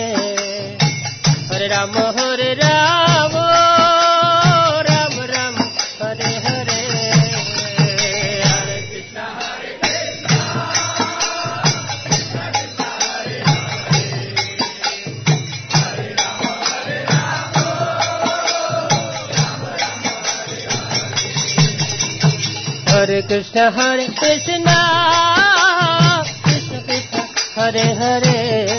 हरे राम हरे राम राम राम हरे हरे हरे कृष्ण हरे कृष्ण हरे राम हरे राम हरे कृष्ण हरे कृष्ण कृष्ण कृष्ण हरे हरे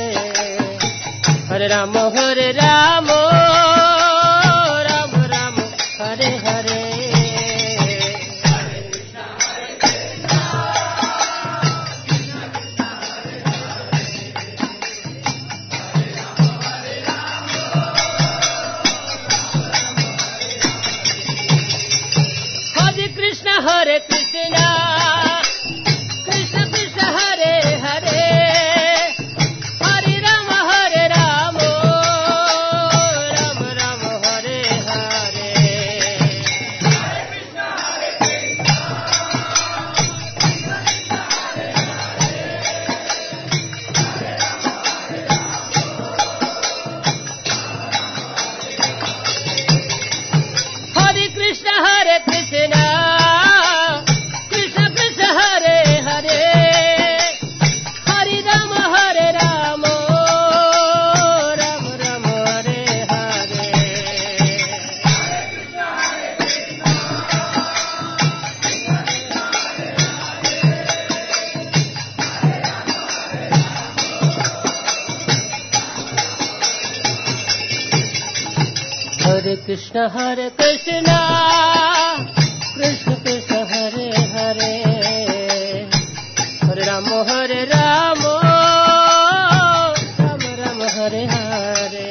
हरे राम हरे राम राम राम हरे हरे हरे कृष्ण हरे कृष्ण कृष्ण कृष्ण हरे हरे हरे राम हरे राम राम राम हरे हरे हरे कृष्ण हरे कृष्ण कृष्ण कृष्ण हरे हरे हरे राम हरे राम राम राम हरे हरे हरे कृष्ण हरे कृष्ण कृष्ण कृष्ण हरे हरे हरे राम हरे राम राम राम हरे हरे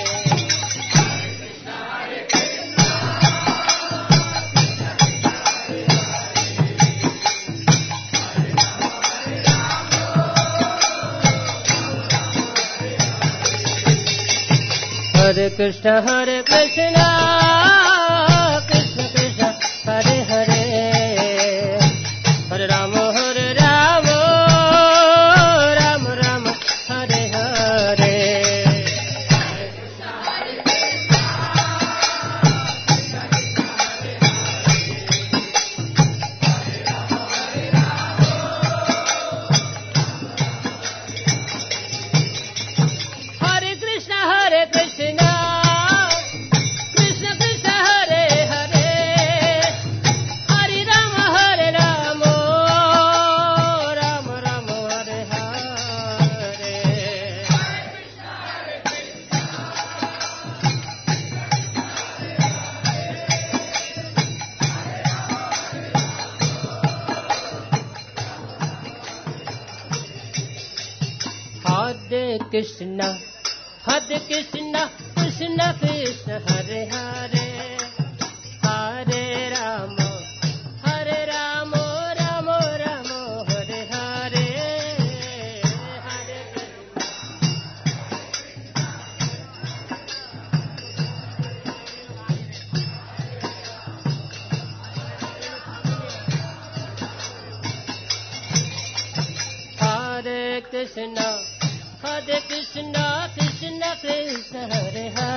हरे कृष्ण हरे कृष्ण कृष्ण कृष्ण हरे हरे हरे राम हरे Ram Hare Krishna, Hare Krishna, Krishna Krishna, Hare Hare, Hare Rama, Hare Rama, Rama Rama, Hare Hare, Hare Hare Krishna, Hare Krishna, Krishna Krishna, Hare Hare.